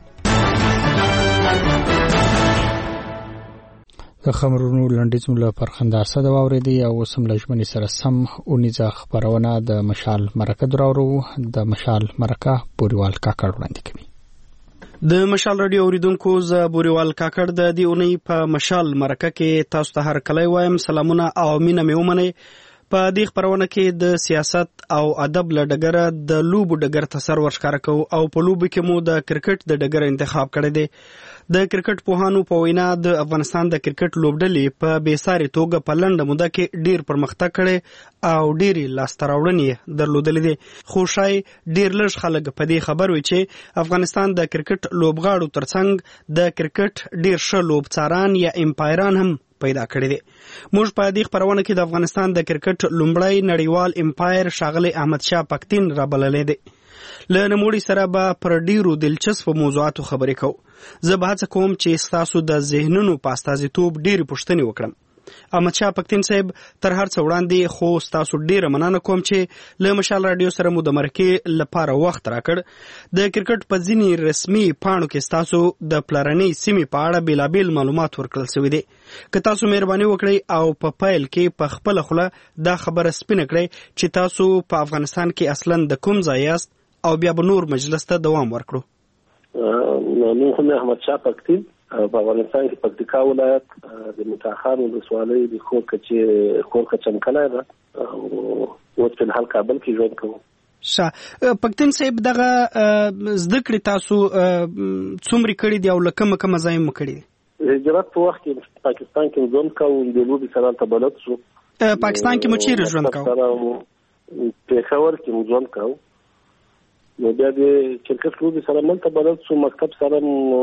د خبرونو لنډیز مو له فرخنده اسد واوریدي او سم لجمنی سره سم اونیزه خبرونه د مشال مرکه دراورو د مشال مرکه بوريوال کاکړ وړاندې کوي. د مشال رادیو اوریدونکو ز بوريوال کاکړ د دې اونۍ په مشال مرکه کې تاسو ته هر کله وایم سلامونه او مینه مې ومنئ. په دې خبرونه کې د سیاست او ادب له ډګره د لوبو ډګر ته سر ورښکاره کوو او په لوبو کې مو د کرکټ د ډګر انتخاب کړی دی. د کرکټ پوهانو په وینا د افغانستان د کرکټ لوبډلې په بیساري توګه په لنډه موده کې ډیر پرمختګ کړي او ډیرې لاسته راوړنې درلودلې دي. خو شای ډیر لږ خلک په دې خبر وي چې افغانستان د کرکټ لوبغاړو ترڅنګ د کرکټ ډیر ښه لوبڅاران یا امپایران هم پیدا کړی دي. موږ په دې خبرونه کې د افغانستان د کرکټ لومړی نړیوال امپایر ښاغلی احمد شاه پختین رابللی دی. له نموړي سره به پر ډیرو دلچسپو موضوعاتو خبرې کوو. زه به هڅه کوم چې ستاسو د ذهنونو په استازیتوب ډیرې پوښتنې وکړم. احمد شاه پختین صاحب تر هر څه وړاندې خو ستاسو ډیره مننه کوم چې له مشال رادیو سره مو د مرکې لپاره وخت راکړ. د کرکټ په ځینې رسمي پاڼو کې ستاسو د پلرنۍ سیمې په اړه بیلابیل معلومات ورکړل شوي دي. که تاسو مهرباني وکړئ او په پیل کې په خپله خوله دا خبره سپینه کړئ چې تاسو په افغانستان کې اصلا د کوم ځای یاست او بیا به نور مجلس ته دوام ورکړو. نو هم احمد شاه پختین په افغانستان کې پکتیکا ولایت د متاخر ولسوالۍ د خورکچې خورکچم کلی ده او اوس په حال کابل کې ژوند کوم. شاه پختین صاحب دغه زده کړې تاسو څومره کړي دي او له کومه کومه ځای مو کړي دي؟ هجرت په وخت کې پاکستان کې ژوند کوم د لوبي سره ته بلد شو. پاکستان کې مو چیرې ژوند کوم؟ پېښور کې مو ژوند کوم. نو بیا د کرکټ لوبي سره ملته بلد شو. مکتب سره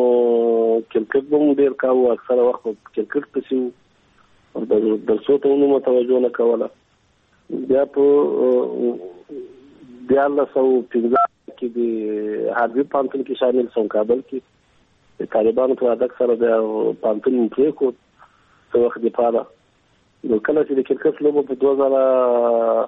کرکټ به مو ډېر کاوه. اکثره وخت کرکټ پسې وو او درسو ته مو توجه نه کوله. بیا په دیارلس سوه پنځه کې د حربي پوهنتون کې شامل شوم کابل کې. د طالبانو په راتګ سره بیا پوهنتون مو پرېښود څه وخت دپاره. نو کله چې د کرکټ لوبه په دوه زره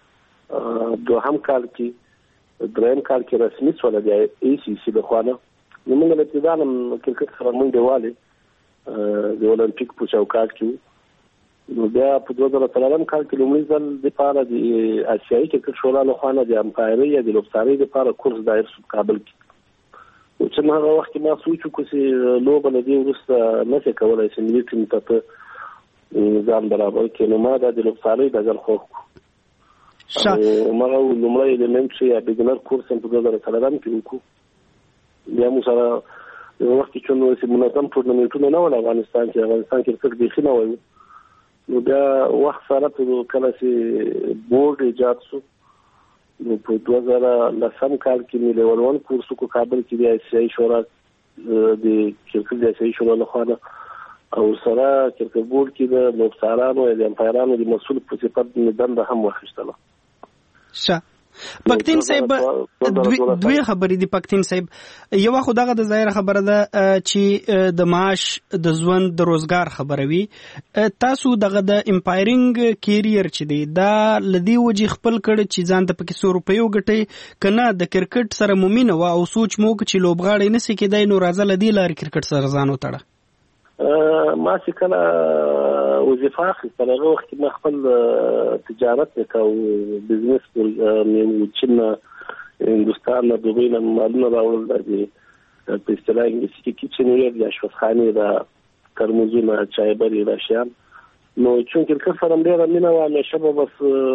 دوهم کال کې دریم کال کې رسمي شوله د ای سی سی د خوا نه. نو موږ له ابتدا نه کرکټ سره منډې والې د اولمپیک په چوکاټ کې نو بیا په دوه زره څلورم کال کې لومړي ځل دپاره د اسیایي کرکټ شورا لخوا نه د امپایرۍ یا د لوبسارۍ دپاره کورس دایر شو په کابل کې. چې نو هغه وخت کې ما سوچ وکړو چې لوبه له دې وروسته نشي کولی چې ملي ټیم ته ته ځان برابر کړي. نو ما دا د لوبسارۍ ډګر خوښ کړو. ما لومړی ایلیمنټ یا بګنر کورس په دوه زره څلورم کې وکړو. بیا مو سره یو وخت کې نو چې منظم ټورنمنټونه نه ول افغانستان کې افغانستان کرکټ بیخي نه وایي. نو بیا وخت سره په کله چې بورډ ایجاد شو نو په دوه زره لسم کال کې مې لیول ون کورس کو کابل کې د اسیایي شورا د کرکټ د اسیایي شورا لخوا او سره کرکټ بورډ کې د لوبسارانو یا د امپایرانو د مسؤل په صفت دنده هم واخیستله. ښه پکتین صاحب دوی خبرې دي. پکتین صاحب یو خو دغه د ظاهر خبره ده چې د معاش د ژوند د روزګار خبره وي. تاسو دغه د امپایرینګ کیریر چې دی دا لدی وجه خپل کړ چې ځان ته پکې سو روپیو ګټي کنه د کرکټ سره مومینه وا او سوچ مو چې لوبغاړي نسی کېدای نو راځه لدی لار کرکټ سره ځان وتړه. ما چې کله وظیفه اخیستله هغه وخت کې ما خپل تجارت وکړ، بزنس مې چین نه هندوستان نه دوبۍ نه مالونه راوړل د په اصطلاح انګلیسي کې کچنویر د اشپزخانې د ترموزونه چایبري دا شیان. نو چون کرکټ سره ډېره مینه وه همیشه به بس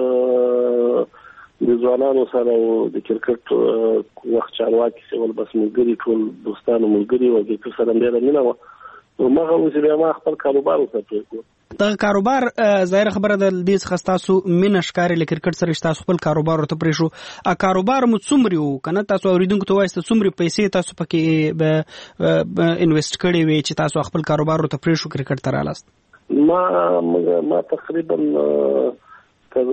د ځوانانو سره او د کرکټ وخت چارواکي سول بس ملګري ټول دوستانو ملګري او کرکټ سره ډېره مینه وه. نو مغه اوس بیا ما خپل کاروبار وکړ. دا کاروبار ظاهر خبره ده د دې خستاسو مين اشکار ل کرکټ سره تاسو خپل کاروبار ورته پرې شو. ا کاروبار مو څومره وو کنه تاسو اوریدونکو ته وایسته څومره پیسې تاسو پکې انویسټ کړی وي چې تاسو خپل کاروبار ورته پرې شو کرکټ ته رالاست؟ ما ما تقریبا تر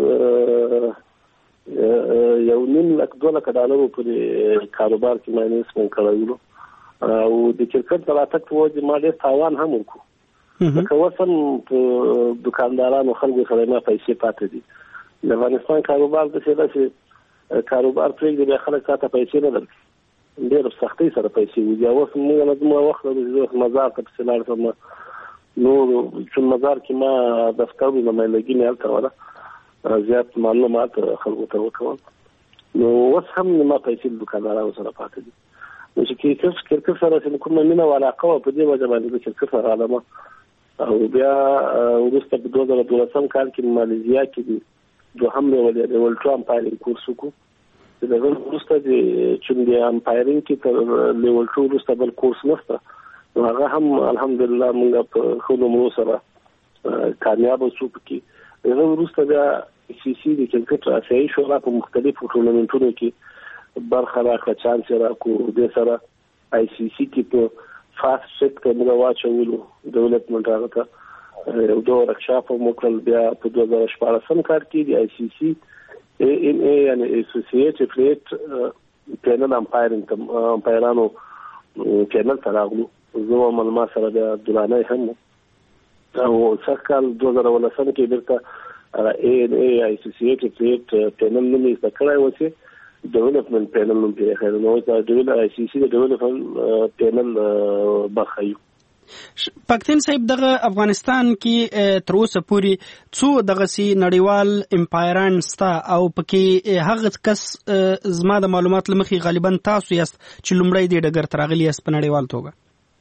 یو نیم لک دوه لک ډالر په کاروبار کې مې نسبت کړو او د کرکټ د راتګ په وجه ما ډېر تاوان هم وکړو. لکه وسم دکاندارانو خلکو سره ما پیسې پاتې دي. د افغانستان کاروبار د څه داسې کاروبار پرېږدي بیا خلک تا ته پیسې نه درکړي، ډېر سختۍ سره پیسې وي. اوس موږ نه دومره وخت لرو مزار ته پسې لاړ شم. نو چې مزار کې ما دفتر نه مې لګي نه هلته ولا زیات معلومات خلکو ته وکړم. نو اوس هم ما پیسې دکاندارانو سره پاتې دي. نو چې کرکټ کرکټ سره چې کومه مینه او علاقه په دې وجه باندې د کرکټ سره عالمه او بیا وروسته په دوه زره دولسم کال کې ماليزیا کې دوهم لیول د ولټ امپایرینګ کورس وکړو. دغه وروسته د چې د امپایرینګ کې تر لیول ټو وروسته بل کورس نشته. نو هغه هم الحمدلله موږ په خو نومو سره کامیاب شو. کې دغه وروسته د سی سی د کرکټ اسیایي شورا په مختلفو ټورنمنټونو کې برخه راکړه، چانس راکړو. د سره آی سی سی کې په فاست سیټ کې موږ واچولو ډیولپمنٹ هغه ته یو دوه ورکشاپ مو کړل. بیا په دوه زره شپاړسم کال کې د آی سی سی ای ان ای یعنی اسوسییټډ فلیټ پینل امپایرینګ امپایرانو پینل ته راغلو. زه هم ما سره د عبدالانای هم او سکال دوه زره ولسم کې بیرته ای ان ای اسوسییټډ فلیټ پینل نومې ځکه کړای و چې ډیولپمنٹ پینل نوم دی. خیر نو دا ډیول آی سی سی د ډیولپمنٹ پینل برخایو. پکتین صاحب دغه افغانستان کې تر اوسه پورې څو دغه سي نړیوال امپایران ستا او پکې هغه کس زما د معلومات لمخې غالبا تاسو یاست چې لومړی د ډګر تراغلی یاست په نړیوال توګه؟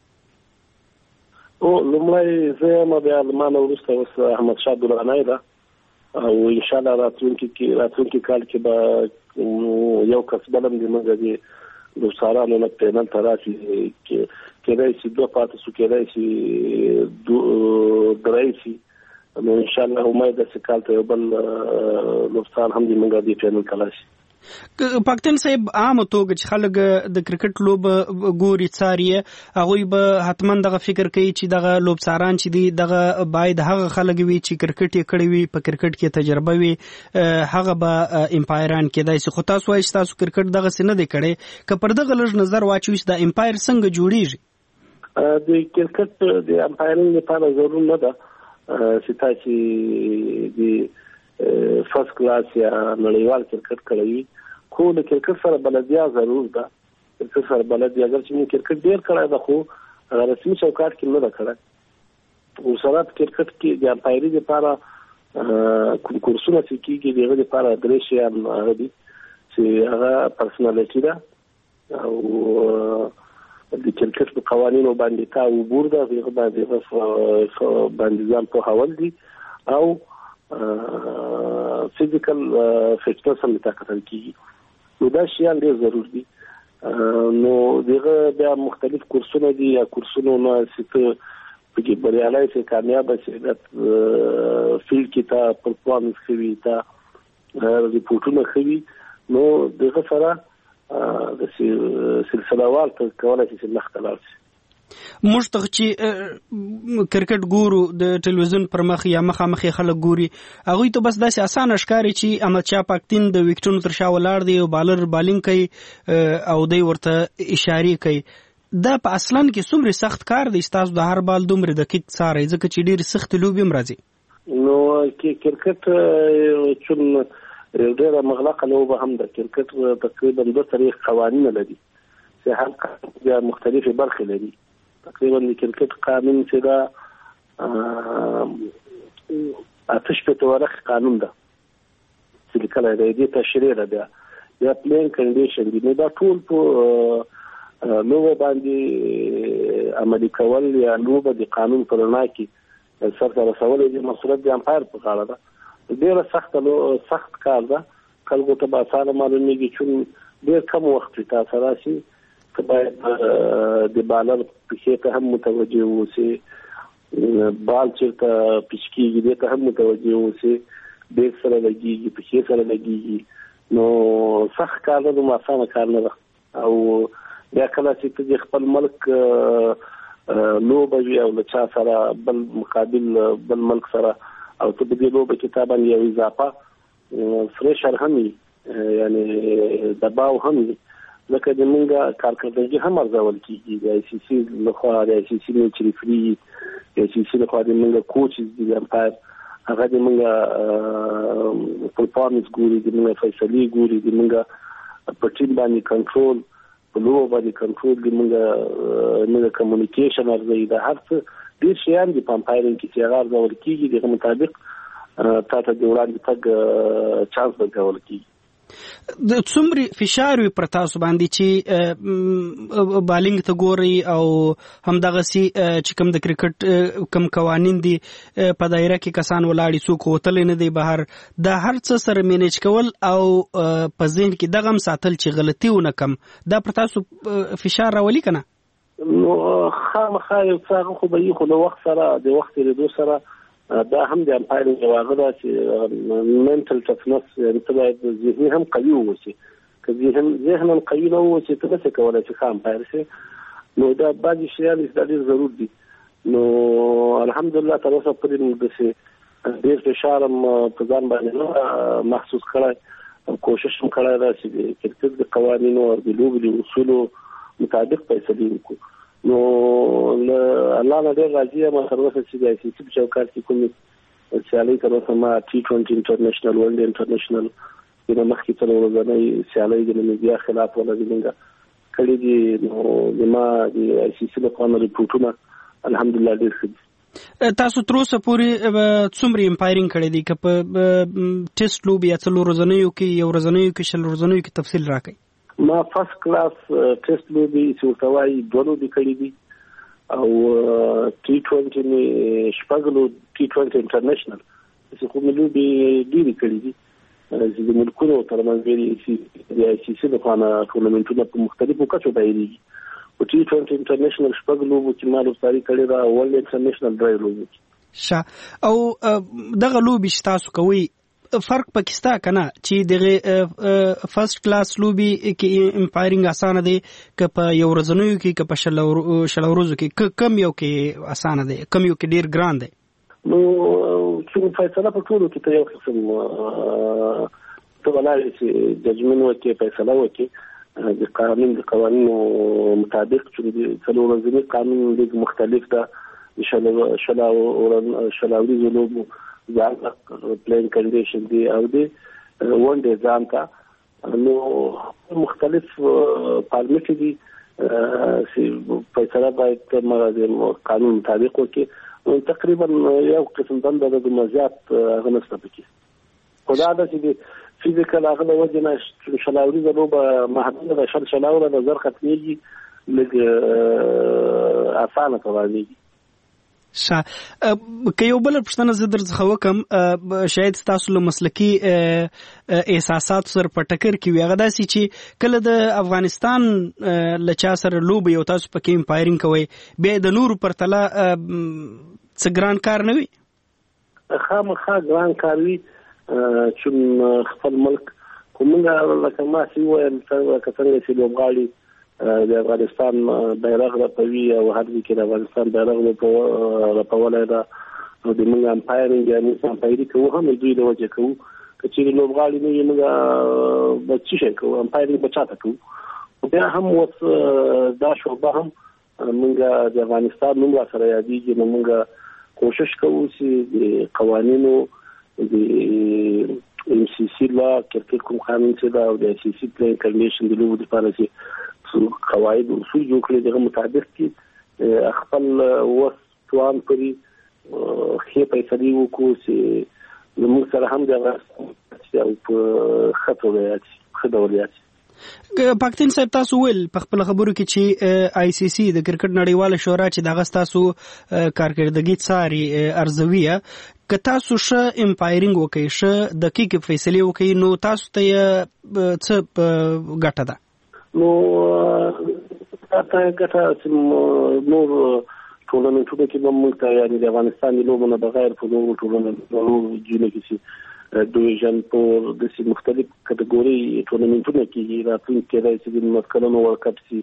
او لومړی زه ما بیا لمانه وروسته اوس احمد شاه عبدالانای ده او ان شاء الله راتلونکي کې راتلونکي کال کې به یو کس بلم دی موږ د دوسارانو نه پینل تراشي کې کېدای شي دوه پاتې سو کېدای شي درای شي. نو ان شاء الله امید ده چې کال ته یو بل لوبسان هم دی موږ د پینل تراشي. پاکستان صاحب عام توګه چې خلک د کرکټ لوب ګوري څاري هغه به حتما دغه فکر کوي چې دغه لوبساران چې دی دغه باید هغه خلک وي چې کرکټ یې کړی وي په کرکټ کې تجربه وي هغه به امپایران کېدای شي. خو تاسو وایي تاسو کرکټ دغه سینه دی کړی که پر دغه لږ نظر واچوي چې د امپایر څنګه جوړیږي؟ د کرکټ د امپایرینګ لپاره ضروري نه ده چې تاسو د فرست کلاس یا نړیوال کرکټ کړی. خو د کرکټ سره بلدیا ضرور ده. کرکټ سره بلدیا اگر چې موږ کرکټ ډیر کړای ده خو رسمي چوکاټ کې نه ده کړای. ورسره کرکټ کې د امپایري لپاره کوم کورسونه چې کېږي دغه لپاره درې شیان هغه دي چې هغه پرسنالټي ده او د کرکټ په قوانینو باندې تا وګور ده هغه باندې باندې ځان په حواله دي او فزیکل فټنس هم تکرار کیږي نو دا شیان ډېر ضروري دي نو دغه بیا مختلف کورسونه دي یا کورسونه نه ستو په کې بریالي چې کامیاب شي د فیلډ کې تا پرفورمنس کوي تا ریپورټونه کوي نو دغه سره د سلسله وال ته کولای شي مخته لاړ شي موږ ته چې کرکټ ګورو د ټلویزیون پر مخ یا مخامخ خلک ګوري هغه ته بس داسې اسانه ښکاري چې احمد شاه پاکتین د وکټونو تر شا ولاړ دی او بالر بالینګ کوي او دوی ورته اشاره کوي دا په اصلا کې څومره سخت کار دی تاسو د هر بال دومره دقیق ساري ځکه چې ډیر سخت لوبي مرزي نو کې کرکټ چون ډیر مغلقه لوبه هم ده کرکټ تقریبا دوه طریق قوانین لري چې هر قانون مختلفه برخې لري تقریبا د کرکټ قانون چې دا آتش په تورخ قانون ده چې کله د تشریح ده یا پلین کنډیشن دي نو دا ټول په لوبه باندې عملي کول یا لوبه د قانون پر رڼا کې سره رسول دي مسؤلیت د امپایر په غاړه ده ډېر سخت لو سخت کار ده خلکو ته به اسانه معلومیږي چې ډېر کم وخت تاسو راشي که باید د بالر پښې ته هم متوجه اوسئ بال چېرته پیچ کېږي دې ته هم متوجه اوسئ بیک سره لګېږي پښې سره لګېږي نو سخت کار نه ده اسانه کار نه ده او بیا کله چې د خپل ملک لوبه وي او له چا سره بل مقابل بل ملک سره او ته د دې لوبه کې تابع یو اضافه فریشر هم یعنی دباو هم لکه د موږ کارکردګي هم ارزول کیږي د آی سی سی لخوا د آی سی سی میچ ریفری د آی سی سی لخوا د موږ کوچز دي امپایر هغه د موږ پرفورمنس ګوري د موږ فیصله ګوري د موږ په ټیم باندې کنټرول په لوبه باندې کنټرول دی موږ موږ کمیونیکیشن ارزوي دا هر څه ډیر شیان دي په امپایرینګ کې چې هغه ارزول کیږي دغه مطابق تاسو د وړاندې تګ چانس ورکول کیږي د څومره فشار وي پر تاسو باندې چې بالینګ ته ګوري او هم دغه سي چې کوم د کرکټ کوم قوانين دي په دایره کې کسان ولاړی څوک وتل نه دی بهر د هر څه سره مینیج کول او په ذهن کې دغه ساتل چې غلطي ونه کم دا پر تاسو فشار راولي کنه نو خامخا یو څنګه خو به یو خو وخت سره د وخت لري سره دا هم د امپایرینګ یو غدا چې منټل ټفنس یعنی ته باید ذهني هم قوي اوسې که ذهن ذهن قوي نه اوسې ته څه کولای شي خام امپایر شي نو دا بعضي شیان ډېر ضروري دي نو الحمدلله تر اوسه پرې موږ د ډېر فشار په ځان باندې محسوس کړای او کوشش هم کړای دا چې د کرکټ د قوانینو او د لوبې د اصولو مطابق فیصله وکړو نو الله نه ډېر راضي یم تر اوسه چې د آی سی سی په چوکاټ کې کومې سیالۍ تر اوسه ما ټي ټوینټي انټرنیشنل ورلډ انټرنیشنل د مخکې تر ورځنۍ سیالۍ د نمبیا خلاف ولا زمونږ کړي دي نو د ما د آی سی سی لپاره ریپورټونه الحمدلله ډېر ښه تاسو تر اوسه پورې څومره امپایرینګ کړی دی که په ټیسټ لوبې یا څلور ورځنیو کې یو ورځنیو کې شل ورځنیو کې تفصیل راکړئ ما فرست کلاس ټیسټ لوبي چې ورتوای دوه لوبي کړې دي او ټي ټوینټي می شپږلو ټي ټوینټي انټرنیشنل چې کوم لوبي ډېری کړې دي چې د ملکونو ترمنځ د آی سی سی لپاره ټورنمنټونه په مختلفو کچو دایریږي او ټي ټوینټي انټرنیشنل شپږ لوبو چې ما لوباري کړې دا ورلډ انټرنیشنل درې لوبي شه او دغه لوبي تاسو کوي فرق پاکستان کنه چې دغه فرست کلاس لوبي کې امپایرینګ اسانه دي که په یو ورځنیو کې که په شل ورځو کې کم یو کې اسانه دي کم یو کې ډیر ګران دي نو چې فیصله په ټولو کې ته یو قسم ته ولای چې ججمنټ وکي فیصله وکي د قانون د قوانینو مطابق چې څلور ورځې قانون د مختلف ده شل شل شلاوري زلوبو ځان پلین کنډیشن دی او دی ون ډے ځان کا نو مختلف فارمیټ دي چې فیصله باید د قانون مطابق وکړي. تقریبا یو قسم دنده د مزیات هغه نشته پکې، خو دا ده چې د فیزیکل هغه د وجې نه شلاوري د لوبه محدوده ده، شل شلاوره د زر ختمېږي، لږ اسانه توانېږي. ښه، که یو بل پوښتنه زه در څخه وکم، شاید ستاسو له مسلکي احساساتو سره په ټکر کې وي، هغه داسې چې کله د افغانستان له چا سره لوبه یو تاسو پکې امپایرینګ کوئ، بیا د نورو پرتله څه ګران کار نه وي؟ خامخا ګران کار وي، چون خپل ملک خو موږ لکه ما چې وویل لکه څنګه چې لوبغاړي د افغانستان بیرغ رپوي او هر ځای کې د افغانستان بیرغ رپولی ده، نو د موږ امپایرینګ یا موږ امپایري کوو هم د دوی د وجې کوو. که چېرې لوبغاړي نه وي موږ به څه شی کوو، امپایرینګ به چاته کوو. بیا هم اوس دا شعبه هم موږ د افغانستان نوم را سره یادېږي، نو موږ کوشش کوو چې د قوانینو د ام سی سی لا کرکټ کوم قانون چې دا او د سی سی پلین کنډیشن د لوبو لپاره چې قواعد او اصول جوړ کړي دغه مطابق کې خپل وس توان پرې خې پیسې وکړو چې موږ سره هم دغه او په خطر وایي خدای. پاکستان صاحب تاسو ویل په خپل خبرو کې چې آی سی سی د کرکټ نړیواله شورا چې دغه تاسو کارکردګي څاري ارزویه، که تاسو ښه امپایرینګ وکړئ، ښه دقیق فیصلې وکړئ، نو تاسو ته څه ګټه ده؟ نو ګټه ګټه چې نور ټورنمنټونه کې به موږ ته یعنې د افغانستان د لوبو نه بغیر په نورو ټورنمنټونو جینو کې چې ډویژن پر داسې مختلف کټګوري ټورنمنټونه کېږي، راتلونکي کېدای شي د نولس کلنو ورلډ کپ شي،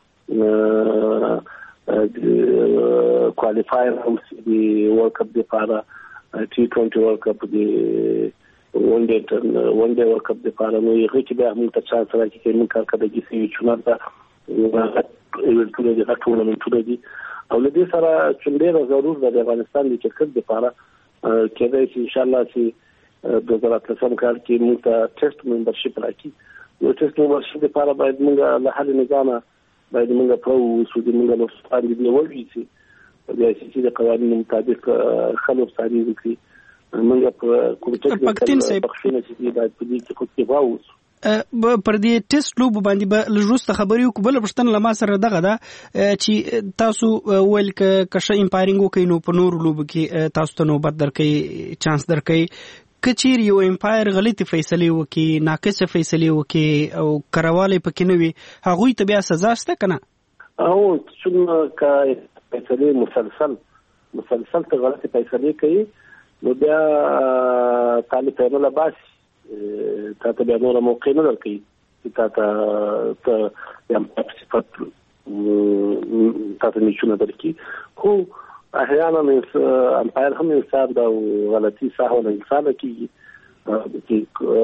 د کوالیفایر هم شي د ورلډ کپ دپاره، ټي ټوینټي ورلډ کپ د ون ډے ون ډے ورلډ کپ دپاره، نو هغې کې بیا موږ ته چانس راکړي چې موږ کارکردګي شوي چونه ده ایونټونه دي، هغه ټورنمنټونه دي. او له دې سره چې ډېره ضرور ده د افغانستان د کرکټ دپاره، کېدای شي انشاءالله چې د زر اتلسم کال کې موږ ته ټیسټ ممبرشپ راکړي. نو ټیسټ ممبرشپ لپاره باید موږ له هر نظامه باید موږ پرو اوسو، د موږ لوبغاړي دې ووایي چې د آی سی سی د قوانینو مطابق ښه لوبغاړي وکړي. موږ په کوم پاکستان صاحب بخښنه چې باید په دې کې خو کې واوسو. پر دې ټیسټ لوب باندې به لږوسته خبرې وکړو. بل پښتنه لما سره دغه ده چې تاسو ویل ک کښه امپایرینګ وکړئ نو په نورو لوبو کې تاسو ته نوبت درکړي، چانس درکړي. کچیر یو امپایر غلطي فیصله وکي، ناقصه فیصله وکي او کرواله پکې نه وي، هغه ته بیا سزا شته کنه؟ او چې کا فیصله مسلسل مسلسل ته غلطي فیصله کوي، نو بیا طالب ته نه باسي، تا ته بیا نور موقع نه درکوي چې تا ته ته یم صفات تا ته نشونه درکوي. خو احیانا امپایر هم انسان دا غلطي سهو له انسان کېږي،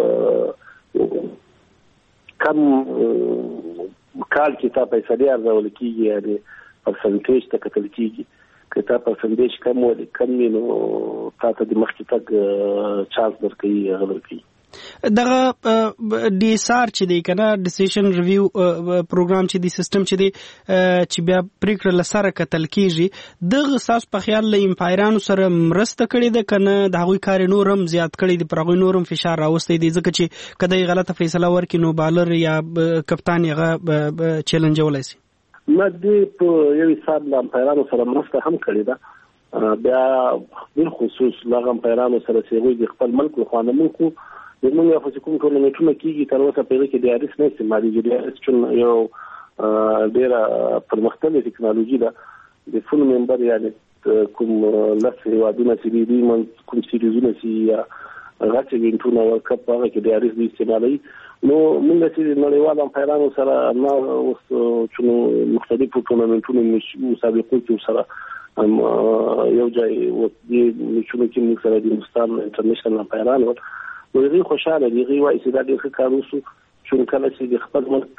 کم کال کې تا فیصلې ارزول کېږي، یعنې پرسنټیج ته کتل کېږي. که تا پرسنټیج کم ولې کم وي نو تا ته د مخکې تګ چانس درکوي، هغه درکوي. دغه ډي اس آر چې دی کنه، ډیسیژن ریویو پروګرام چې دی سیستم چې دی چې بیا پریکړه لسره کتل کیږي، دغه ساس په خیال له امپایرانو سره مرسته کړې ده کنه د هغوی کار نورم زیات کړی دی، پر هغوی نورم فشار راوستی دی، ځکه چې کله غلطه فیصله ورکړي نو بالر یا کپتان هغه چیلنجولای شي؟ ما دې په یو حساب له امپایرانو سره مرسته هم کړې ده، بیا بالخصوص له امپایرانو سره چې هغوی د خپل ملک لخوا نه ملکو د موږ په کوم ټورنمنټونه کېږي تر اوسه په هغې کې ډي آر ایس نه استعمالېږي. ډي آر ایس چون یو ډېره پرمختللې ټکنالوژي ده، د فل ممبر یعنې کوم لس هېوادونه چې دي دوی کوم سیریزونه چې یا غټ ایونټونه ورلډ کپ هغه کې ډي آر ایس دوی استعمالوي. نو موږ چې نړیوال امپایرانو سره ما اوس چون مختلفو ټورنمنټونو مسابقو کې سره یو ځای دې میچونو کې موږ سره د هندوستان انټرنیشنل امپایران وو، نو هغوی خوشحاله دي، هغوی وایي چې دا ډېر ښه کار وشو، چون کله چې د خپل ملک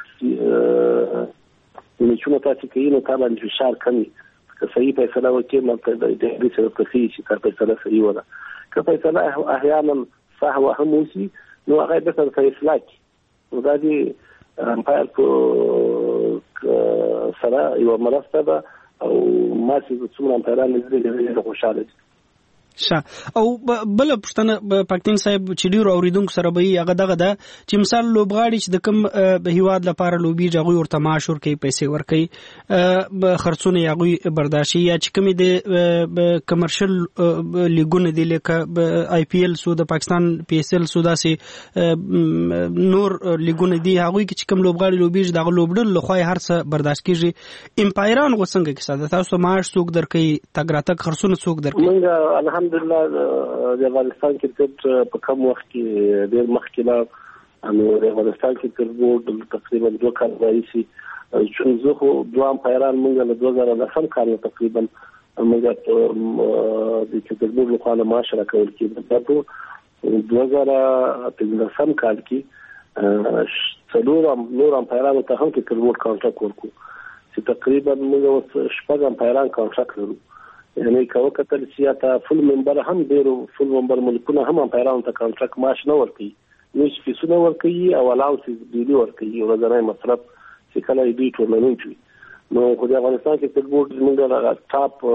میچونه تاسې کوي نو تا باندې فشار کم وي. که صحیح فیصله وکړې نو د هغې سره ته ښیي چې تا فیصله صحیح وه ده. که فیصله احیانا سهوه هم وشي نو هغه یې بېرته درته اصلاح کړي. نو دا د امپایر په سره یو مرسته ده او ما چې څومره امپایران دې خوشاله دي. ښه او بل پښتنه پاکستان صاحب چې ډیرو اوریدونکو سره به هغه دغه ده چې مثال لوبغاړي چې د کوم به هیواد لپاره لوبي جوړي ورته معاش ورکوي پیسې ورکوي به خرڅونه یغوي برداشي یا چې کومې د کمرشل لیګونه دي لکه آی پی ایل سو د پاکستان پی ایس ایل سو داسې نور لیګونه دي هغه چې کوم لوبغاړي لوبي دغه لوبډل لخوا هر څه برداشت کیږي امپایران غوسنګ کې ساده تاسو معاش څوک درکې تګراتک خرڅونه څوک درکې الحمدلله د افغانستان کرکټ په کوم وخت کې ډېر مخکې لا نو د افغانستان کرکټ بورډ تقریبا دوه کال راځي چې زه خو دوه امپایران موږ له دوه زره لسم کال تقریبا موږ د کرکټ بورډ له خوا معاش راکول کېده دا په دوه زره پنځلسم کال کې څلور نور امپایرانو ته هم کرکټ بورډ کانټراکټ ورکړو چې تقریبا موږ شپږ امپایران کانټراکټ لرو یعنی کاوه کتل چې تا فل ممبر هم ډیرو فل ممبر ملکونه هم امپایرانو ته کانټراکټ معاش نه ورکوي نش فیسونه ورکوي او الاونسز ډیلی ورکوي او ورځنی مصرف چې کله دې ټورنمنت وي نو خو د افغانستان کې کرکټ بورډ موږ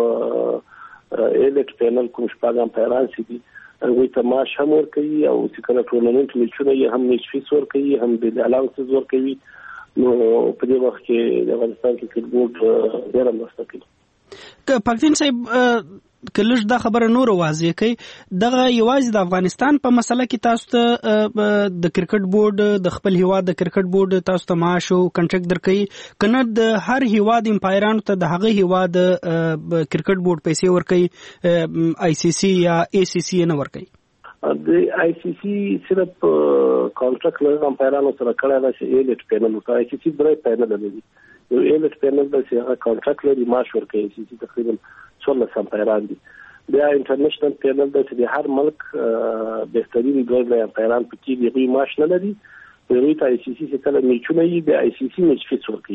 ټاپ ایلیټ پینل کوم شپږ امپایران چې دي هغه ته معاش هم ورکوي او چې کله ټورنمنت میچونه یې هم نش فیس ورکوي هم د الاونسز ورکوي نو په دې وخت کې د افغانستان کې کرکټ بورډ ډیر مرسته کوي. پاکستان صاحب کلش دا خبره نور واضح کوي دغه یوازې د افغانستان په مسله کې تاسو ته د کرکټ بورډ د خپل هیواد د کرکټ بورډ تاسو ته معاش او کنټراکټ درکوي کنه د هر هیواد امپایرانو ته د هغه هیواد کرکټ بورډ پیسې ورکوي آی سی سی یا ای سی سی نه ورکوي د آی سی سی صرف کانټراکټ له امپایرانو سره کړه دا چې ایلیټ پینل او آی سی سی درې پینل لري یو ایلیټ پینل د چې کانټراکټ لري معاش ورکوي چې تقریبا څلور امپایران دي بیا انټرنیشنل پینل د چې هر ملک بهترین ګورل امپایران پکې دی غوي معاش نه لري دوی ته آی سی سی چې کله میچونه یي د آی سی سی میچ فیس ورکوي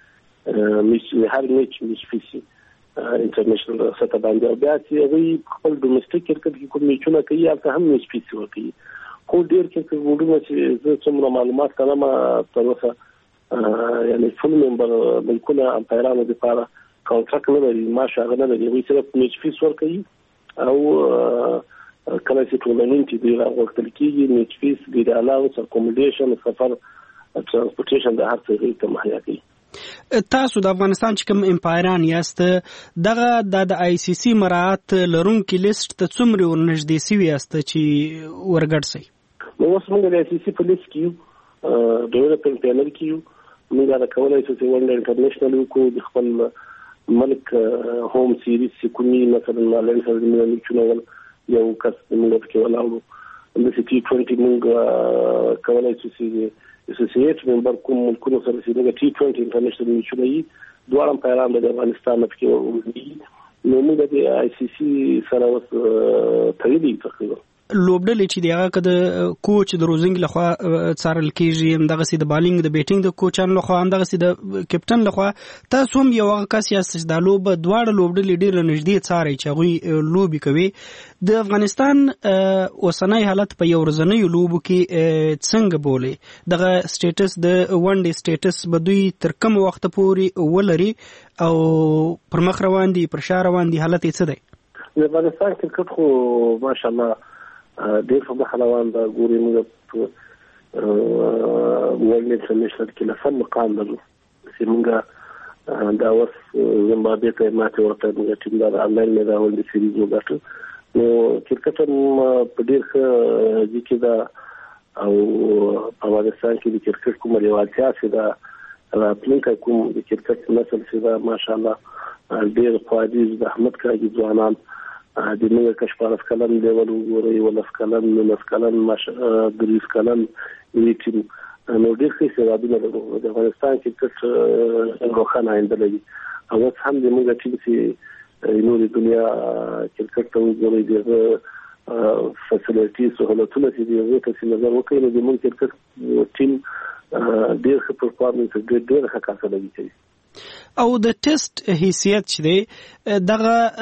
میچ هر میچ میچ فیس انټرنیشنل سطح باندې بیا چې غوي خپل ډومېسټیک کرکټ کې کوم میچونه کوي هغه هم میچ فیس ورکوي خو ډیر کې وګورئ چې زه څومره معلومات کړم تر اوسه یعنی فل ممبر ملکونه امپایرانو لپاره کانټراکټ نه لري معاش هغه نه لري وایي صرف میچ فیس ورکوي او کله چې ټورنمنت دی راغورتل کېږي میچ فیس د الاونس اکوموډیشن سفر ترانسپورټیشن د هر څه ته مهیا کوي. تاسو د افغانستان چې کوم امپایران یاست دغه د آی سی سی مراعات لرونکي لیست ته څومره ورنږدې سوي یاست چې ورګډ سي نو اوس موږ د آی سی سی په لیست کې د یورپین پینل کې موږ دا کولای شو چې ونډه انټرنیشنل کو د خپل ملک هوم سیریز سکونی مثلا مالن سره د ملي چونول یو کس موږ کې ولاړو د سی ټي عشرين موږ کولای شو چې اسوسییټ ممبر کوم ملکونو سره چې موږ ټي عشرين انټرنیشنل میچونه یې دوه امپایران د افغانستان په کې نو موږ د آی سی سی سره اوس تړلي تقریبا لوبډلې چې دغه کده کوچ د روزنګ لخوا څارل کیږي دغه سي د بالینګ د بیټینګ د کوچان لخوا دغه سي د کپټن لخوا تاسو هم یو کس یاست چې د لوب دواړه لوبډلې ډیر نږدې څاري چې غوي لوبي کوي د افغانستان اوسنۍ حالت په یو ورځنۍ لوبو کې څنګه بولي دغه سټیټس د ون ډے سټیټس بدوي تر کوم وخت پورې ولري او پر مخ روان دي پر شا روان دي حالت یې څه دی د افغانستان کرکټ خو ماشاءالله ډېر په مخالوان دا ګوري موږ ورلد انټرنیشنل کې لسم مقام لرو چې موږ دا اوس زمبابوې ته ماته ورته موږ ټیم دا انلاین نه دا ولې سیریز وګټو نو کرکټ په ډېر ښه ځکه دا او په افغانستان کې د کرکټ کومه لیوالتیا چې دا راتلونکی کوم د کرکټ نسل چې دا ماشاءالله ډېر خوادي د احمد کاږي ځوانان د نوې کشپارس کلن لیول وګورئ ولس کلن نس کلن ماش دریس کلن یې ټیم نو ډېر ښه سوادونه لرو د افغانستان کې کرکټ روښانه آینده لري او اوس هم د موږ ټیم چې نو د دنیا کرکټ ته وګورئ د فیسیلیټي سہولتونه چې د هغه ته نظر وکړئ نو د موږ کرکټ ټیم ډېر ښه پرفارمنس ډېر ډېر ښه کار کوي او د ټیسټ حیثیت چې دی دغه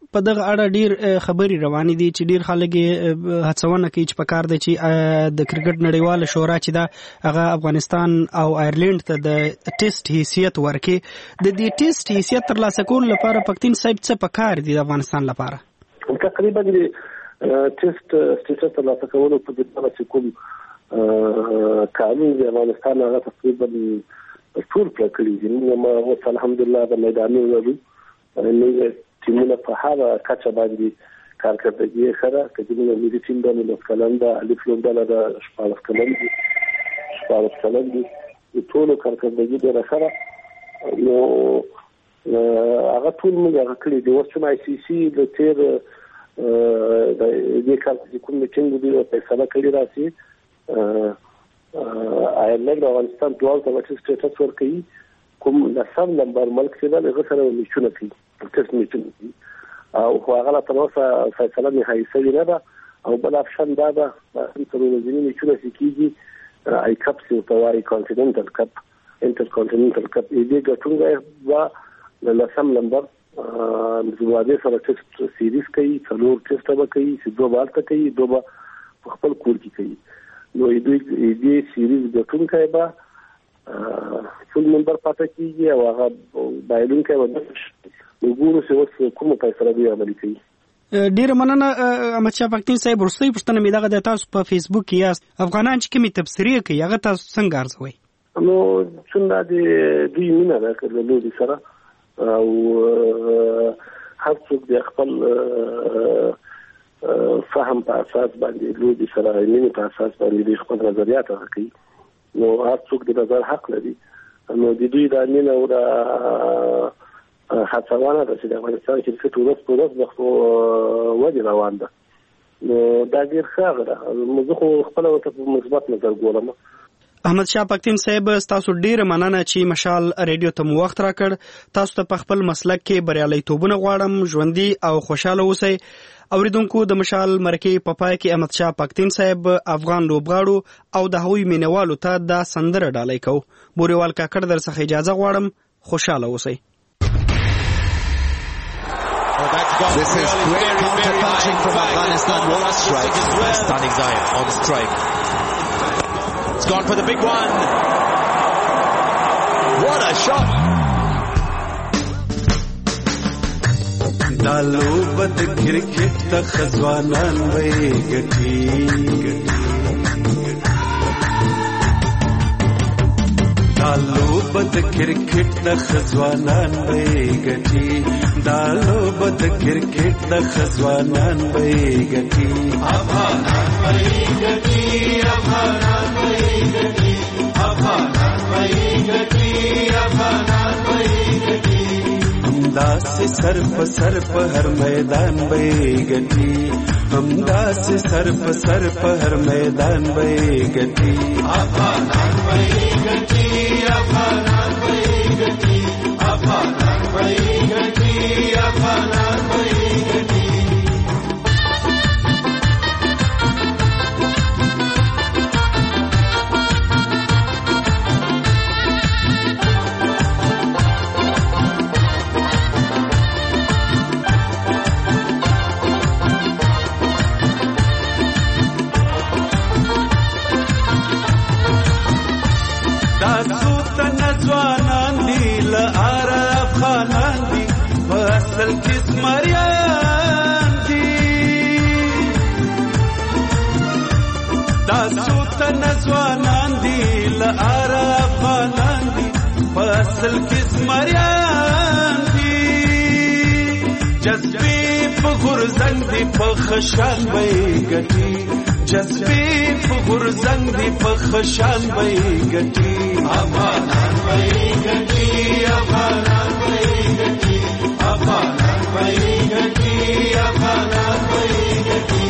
په دغه اړه ډیر خبري روانې دي چې ډیر خلک هڅونه کوي چې په کار دي چې د کرکټ نړیواله شورا چې دا هغه افغانستان او آیرلند ته د ټیسټ حیثیت ورکړي. د دې ټیسټ حیثیت ترلاسه کولو لپاره پښتون صاحب څه په کار دي د افغانستان لپاره؟ تقریبا د ټیسټ سټیټس ترلاسه کولو په دغه چې کوم قانون د افغانستان هغه تقریبا ټول کړی دي. موږ اوس الحمدلله د میداني ورو موږ ټیمونه په هغه کچه باندې کارکړدګي سره کله ملي ټیم د ملت کلم د الف لومډاله د شپږ کلم دي شپږ کلم دي ټول کارکړدګي د سره نو هغه ټول موږ هغه کړی دي. اوس چې آی سی سی د تیر د دې کار چې کوم میټینګ دی او فیصله کړی راځي آیرلند او افغانستان ډول ته ورته سټیټس ورکړي کوم لسم نمبر ملک چې دا هغه سره میچونه کوي ټیسټ میچونه او هغه لا تر اوسه فیصله نهایي شوې نه ده او بل افشن دا ده چې تر ورځې میچونه کیږي آی کپ سی او توای کانټیننټل کپ انټر کانټیننټل کپ دې ګټونګه وا لسم نمبر زواده سره ټیسټ سیریز کوي څلور ټیسټ به کوي چې دوه بالته کوي دوه په خپل کور کې کوي. نو دې دې سیریز ګټونکای به فل نمبر پاتې کیږي او هغه بایلونکای به وګورو چې اوس کومه فیصله دی عملي کوي. ډیر مننه احمد شاه پښتون صاحب. ورسې پښتنه مې دغه د تاسو په فیسبوک کې یاست افغانان چې کومې تبصرې کوي هغه تاسو څنګه ارزوي؟ نو څنګه د دوی مینه ده کله لوی سره او هر څوک د خپل فهم په اساس باندې لوی سره مینه په اساس باندې خپل نظریات راکړي. نو هر څوک د نظر حق لري. نو د دوی د مینه او د هڅونه د چې د افغانستان کې څه ټولس ټولس د ودی روان ده. نو دا ډیر ښه ده. موږ خو خپل ته مثبت نظر ګورم. احمد شاه پښتون صاحب تاسو ډیر مننه چې مشال ریډیو ته مو وخت راکړ. تاسو ته په خپل مسلک کې بریالیتوبونه غواړم. ژوندي او خوشاله اوسئ. اوریدونکو د مشال مرکې په پای کې احمد شاه پښتون صاحب افغان لوبغاړو او د هغوی مینوالو ته دا سندره ډالۍ کو. بوریوال کاکړ در څخه اجازه غواړم. خوشاله اوسئ. This is great counter-punching from Afghanistan. What a strike. Stunning Zaid on strike. It's gone for the big one. What a shot. دالو بد کرکټ ته خزوانان وې ګټي دالو بد کرکټ ته خزوانان وې ګټي دالو بد کرکټ ته خزوانان وې ګټي افغانان وې ګټي افغانان وې ګټي افغانان وې ګټي افغانان وې ګټي همدا سے سر په سر په هر میدان وې ګټي همدا سے سر په سر په هر میدان وې ګټي افغانان وې ګټي افغانان وې ګټي افغانان وې ګټي افغانان وې ګټي اصل کسمریان دی جذبی په غرزنګ دی په خشان وې ګټي جذبی په غرزنګ دی په خشان وې ګټي افغانان وې ګټي افغانان وې ګټي افغانان وې ګټي افغانان وې ګټي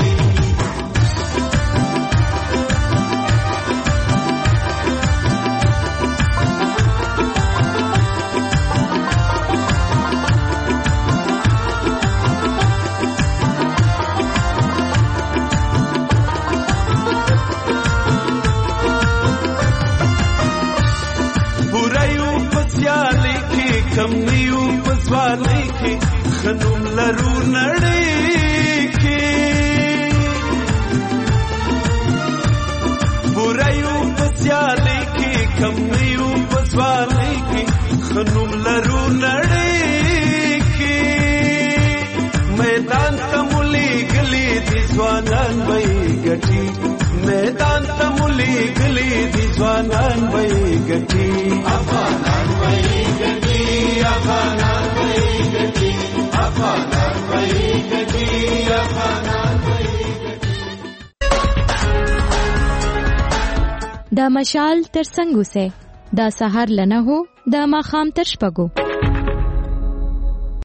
خنوم لرو نړۍ کې بورایو پسیالې کې کم نیو پسوالې کې خنوم لرو نړۍ کې میدان تمولي گلی دي ځوانان وای ګټي میدان تمولي گلی دي ځوانان وای ګټي افغانان وای ګټي افغانان وای ګټي افغانان وای ګټي افغانان وای د مشال تر څنګه سه دا سحر لنه هو د ماخام تر شپګو